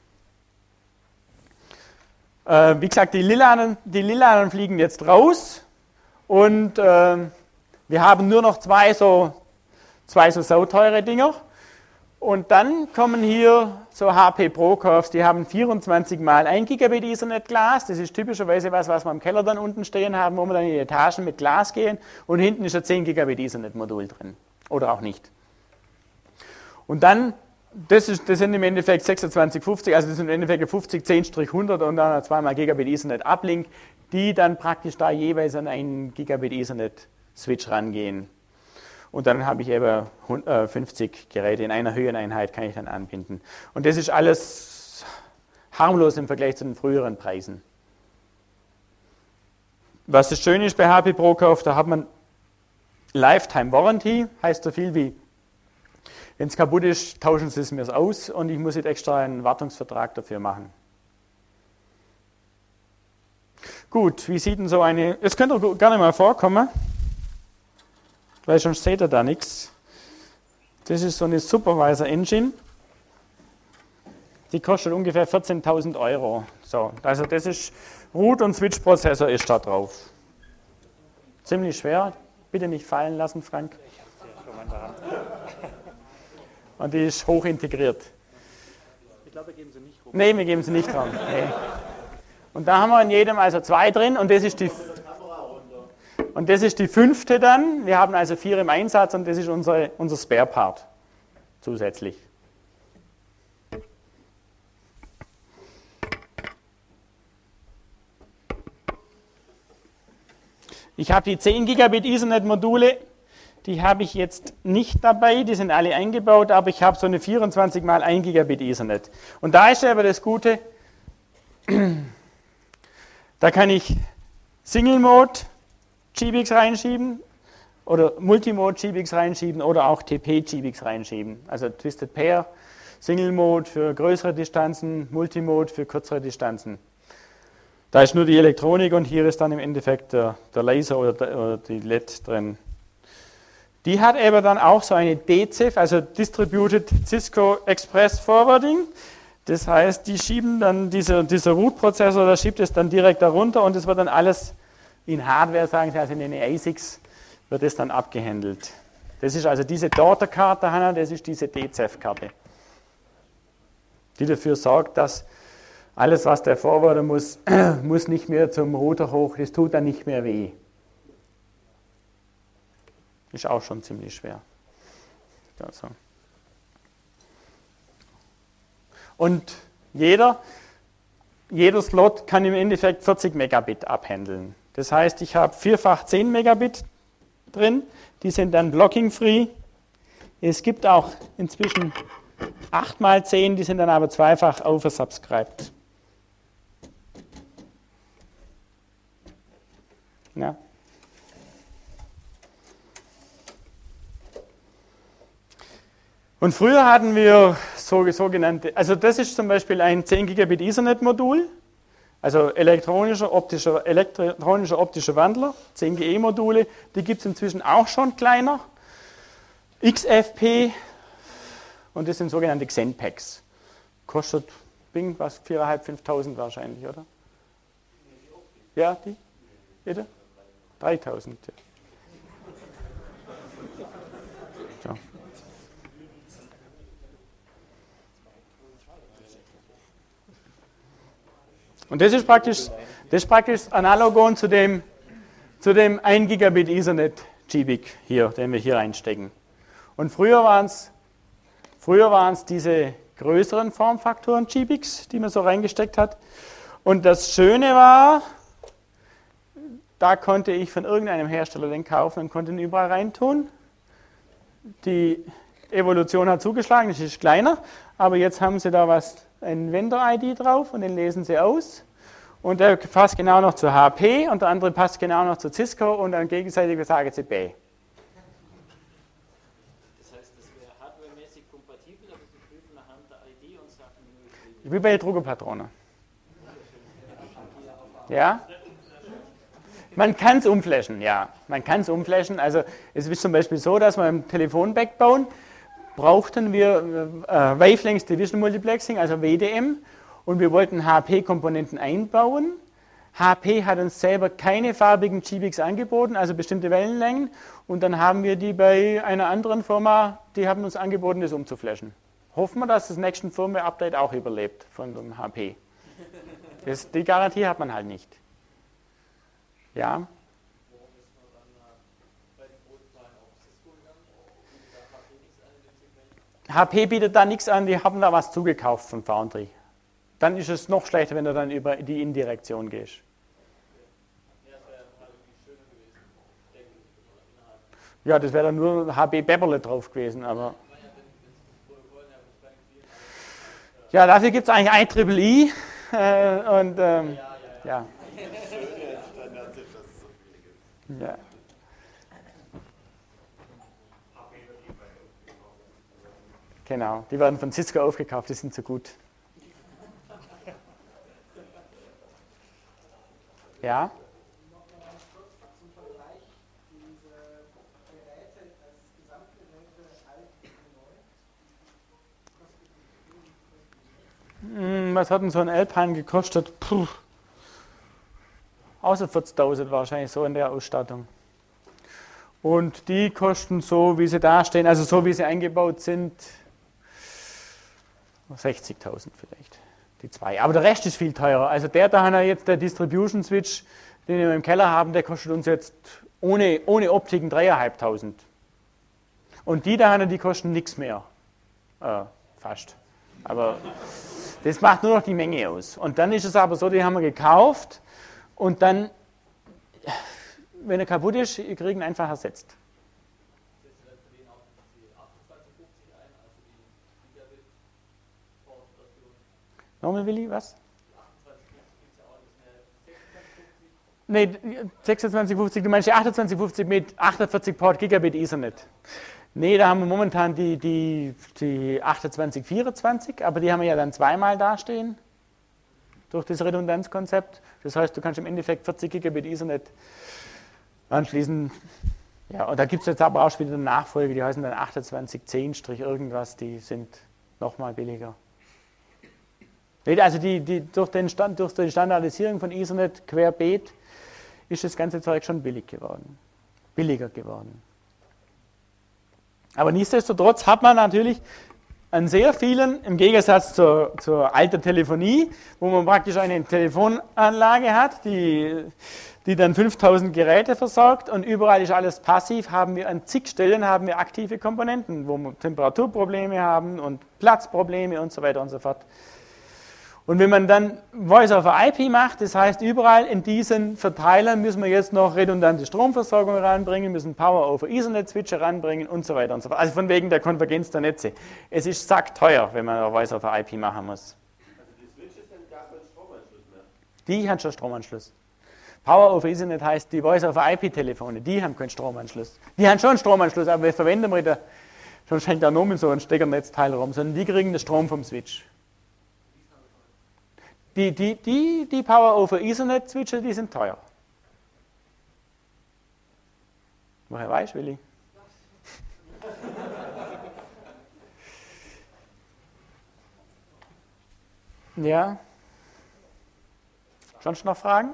Wie gesagt, die Lilanen fliegen jetzt raus und wir haben nur noch zwei so sauteure Dinger. Und dann kommen hier so HP Pro-Curves, die haben 24 mal 1 Gigabit Ethernet Glas. Das ist typischerweise was wir im Keller dann unten stehen haben, wo wir dann in die Etagen mit Glas gehen. Und hinten ist ein 10 Gigabit Ethernet Modul drin. Oder auch nicht. Und dann das sind im Endeffekt 2650, also das sind im Endeffekt 50 10-100 und dann 2 Gigabit Ethernet Uplink, die dann praktisch da jeweils an einen Gigabit Ethernet Switch rangehen. Und dann habe ich eben 50 Geräte in einer Höheneinheit kann ich dann anbinden. Und das ist alles harmlos im Vergleich zu den früheren Preisen. Was das Schöne ist bei HP ProCurve, da hat man Lifetime Warranty, heißt so viel wie wenn es kaputt ist, tauschen Sie es mir aus und ich muss nicht extra einen Wartungsvertrag dafür machen. Gut, wie sieht denn so eine, jetzt könnt ihr gerne mal vorkommen, weil sonst seht ihr da nichts. Das ist so eine Supervisor Engine, die kostet ungefähr 14.000 €. So, also das ist, Root- und Switch-Prozessor ist da drauf. Ziemlich schwer, bitte nicht fallen lassen, Frank. Und die ist hoch integriert. Ich glaube, wir geben sie nicht hoch. Nee, wir geben sie nicht dran. Nee. Und da haben wir in jedem also 2 drin und das ist die 5. dann. Wir haben also 4 im Einsatz und das ist unser Spare Part zusätzlich. Ich habe die 10 Gigabit Ethernet Module. Die habe ich jetzt nicht dabei, die sind alle eingebaut, aber ich habe so eine 24 mal 1 Gigabit Ethernet. Und da ist aber das Gute, da kann ich Single Mode GBX reinschieben oder Multimode GBX reinschieben oder auch TP GBX reinschieben. Also Twisted Pair, Single Mode für größere Distanzen, Multimode für kürzere Distanzen. Da ist nur die Elektronik und hier ist dann im Endeffekt der Laser oder die LED drin. Die hat aber dann auch so eine DCEF, also Distributed Cisco Express Forwarding. Das heißt, die schieben dann, dieser Root-Prozessor, der schiebt es dann direkt darunter und es wird dann alles in Hardware, sagen Sie, also in den ASICs, wird es dann abgehandelt. Das ist also diese Daughter-Karte, Hanna, das ist diese DCEF-Karte, die dafür sorgt, dass alles, was der Forwarder muss nicht mehr zum Router hoch, das tut dann nicht mehr weh. Ist auch schon ziemlich schwer. Also. Und jeder Slot kann im Endeffekt 40 Megabit abhandeln. Das heißt, ich habe vierfach 10 Megabit drin, die sind dann blocking-free. Es gibt auch inzwischen 8 mal 10, die sind dann aber zweifach oversubscribed. Ja. Und früher hatten wir sogenannte, also das ist zum Beispiel ein 10 Gigabit Ethernet Modul, also elektronischer optischer Wandler, 10GE Module, die gibt es inzwischen auch schon kleiner, XFP und das sind sogenannte Xenpacks. Kostet, was, 4.500, 5.000 wahrscheinlich, oder? Ja, die? Bitte? 3.000, ja. Ja. Und das ist praktisch analogon zu dem 1 Gigabit Ethernet GBIC hier, den wir hier reinstecken. Und früher waren es diese größeren Formfaktoren GBICs, die man so reingesteckt hat. Und das Schöne war, da konnte ich von irgendeinem Hersteller den kaufen und konnte ihn überall reintun. Die Evolution hat zugeschlagen, das ist kleiner, aber jetzt haben sie da ein Vendor-ID drauf und den lesen sie aus. Und der passt genau noch zu HP und der andere passt genau noch zu Cisco und dann gegenseitig sagen sie B. Das heißt, das wäre hardwaremäßig kompatibel, aber Sie prüfen anhand der ID und sagen, Wie bei der Druckerpatrone. Ja? Man kann es umflashen, ja. Man kann es umflashen. Also es ist zum Beispiel so, dass wir im Telefon-Backbone brauchten wir Wavelength Division Multiplexing, also WDM, und wir wollten HP-Komponenten einbauen. HP hat uns selber keine farbigen GBX angeboten, also bestimmte Wellenlängen, und dann haben wir die bei einer anderen Firma, die haben uns angeboten, das umzuflashen. Hoffen wir, dass das nächste Firmware-Update auch überlebt von dem HP. Die Garantie hat man halt nicht. Ja. HP bietet da nichts an, die haben da was zugekauft von Foundry. Dann ist es noch schlechter, wenn du dann über die Indirektion gehst. Ja, das wäre dann nur HB Beverly drauf gewesen, aber. Ja, dafür gibt es eigentlich IEEE und ja. Ja. Genau, die werden von Cisco aufgekauft, die sind so gut. Ja? Noch mal ganz kurz zum Vergleich, diese Geräte als Gesamtgeräte alt und neu. Was hat denn so ein Alpine gekostet? Puh. Außer 40.000 wahrscheinlich so in der Ausstattung. Und die kosten so, wie sie da stehen, also so wie sie eingebaut sind, 60.000 vielleicht, die zwei. Aber der Rest ist viel teurer. Also der da jetzt, der Distribution Switch, den wir im Keller haben, der kostet uns jetzt ohne Optiken 3.500. Und die da, die kosten nichts mehr. Fast. Aber das macht nur noch die Menge aus. Und dann ist es aber so, die haben wir gekauft und dann, wenn er kaputt ist, ihr kriegt ihn einfach ersetzt. Nochmal, Willi, was? Nee, 2650, du meinst die 2850 mit 48 Port Gigabit Ethernet. Nee, da haben wir momentan die 2824, aber die haben wir ja dann zweimal dastehen durch das Redundanzkonzept. Das heißt, du kannst im Endeffekt 40 Gigabit Ethernet anschließen. Ja, und da gibt es jetzt aber auch schon wieder eine Nachfolge, die heißen dann 2810 irgendwas, die sind nochmal billiger. Also durch die Standardisierung von Ethernet querbeet ist das ganze Zeug schon billiger geworden. Aber nichtsdestotrotz hat man natürlich an sehr vielen, im Gegensatz zur alten Telefonie, wo man praktisch eine Telefonanlage hat, die dann 5000 Geräte versorgt und überall ist alles passiv, haben wir an zig Stellen aktive Komponenten, wo wir Temperaturprobleme haben und Platzprobleme und so weiter und so fort. Und wenn man dann Voice over IP macht, das heißt, überall in diesen Verteilern müssen wir jetzt noch redundante Stromversorgung ranbringen, müssen Power over Ethernet Switcher ranbringen und so weiter und so fort. Also von wegen der Konvergenz der Netze. Es ist sackteuer, wenn man Voice over IP machen muss. Also die Switches sind gar kein Stromanschluss mehr. Die haben schon Stromanschluss. Power over Ethernet heißt, die Voice over IP Telefone, die haben keinen Stromanschluss. Die haben schon einen Stromanschluss, aber wir verwenden wir sonst hängt da nur mit so einem Steckernetzteil rum, sondern die kriegen den Strom vom Switch. Die Power over Ethernet Switcher, die sind teuer. Woher weißt du, Willi? Ja. Sonst noch Fragen?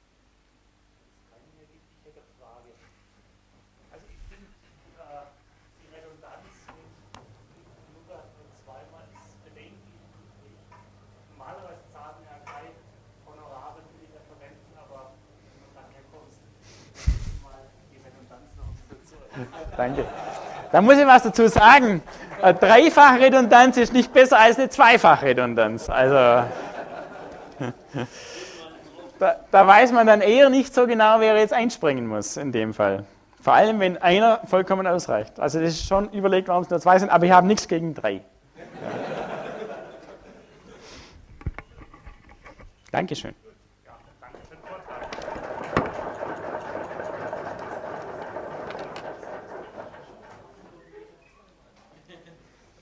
Also ich finde die Redundanz mit Luca zweimal ist bedenklich. Normalerweise zahlen wir ja kein Honorare für die Referenten, aber wenn man dann herkommt, mal die Redundanz noch dazu. Danke. Da muss ich was dazu sagen. Eine Dreifachredundanz ist nicht besser als eine Zweifachredundanz. Also Da weiß man dann eher nicht so genau, wer jetzt einspringen muss in dem Fall. Vor allem, wenn einer vollkommen ausreicht. Also das ist schon überlegt, warum es nur 2 sind, aber ich habe nichts gegen 3. Ja. Dankeschön.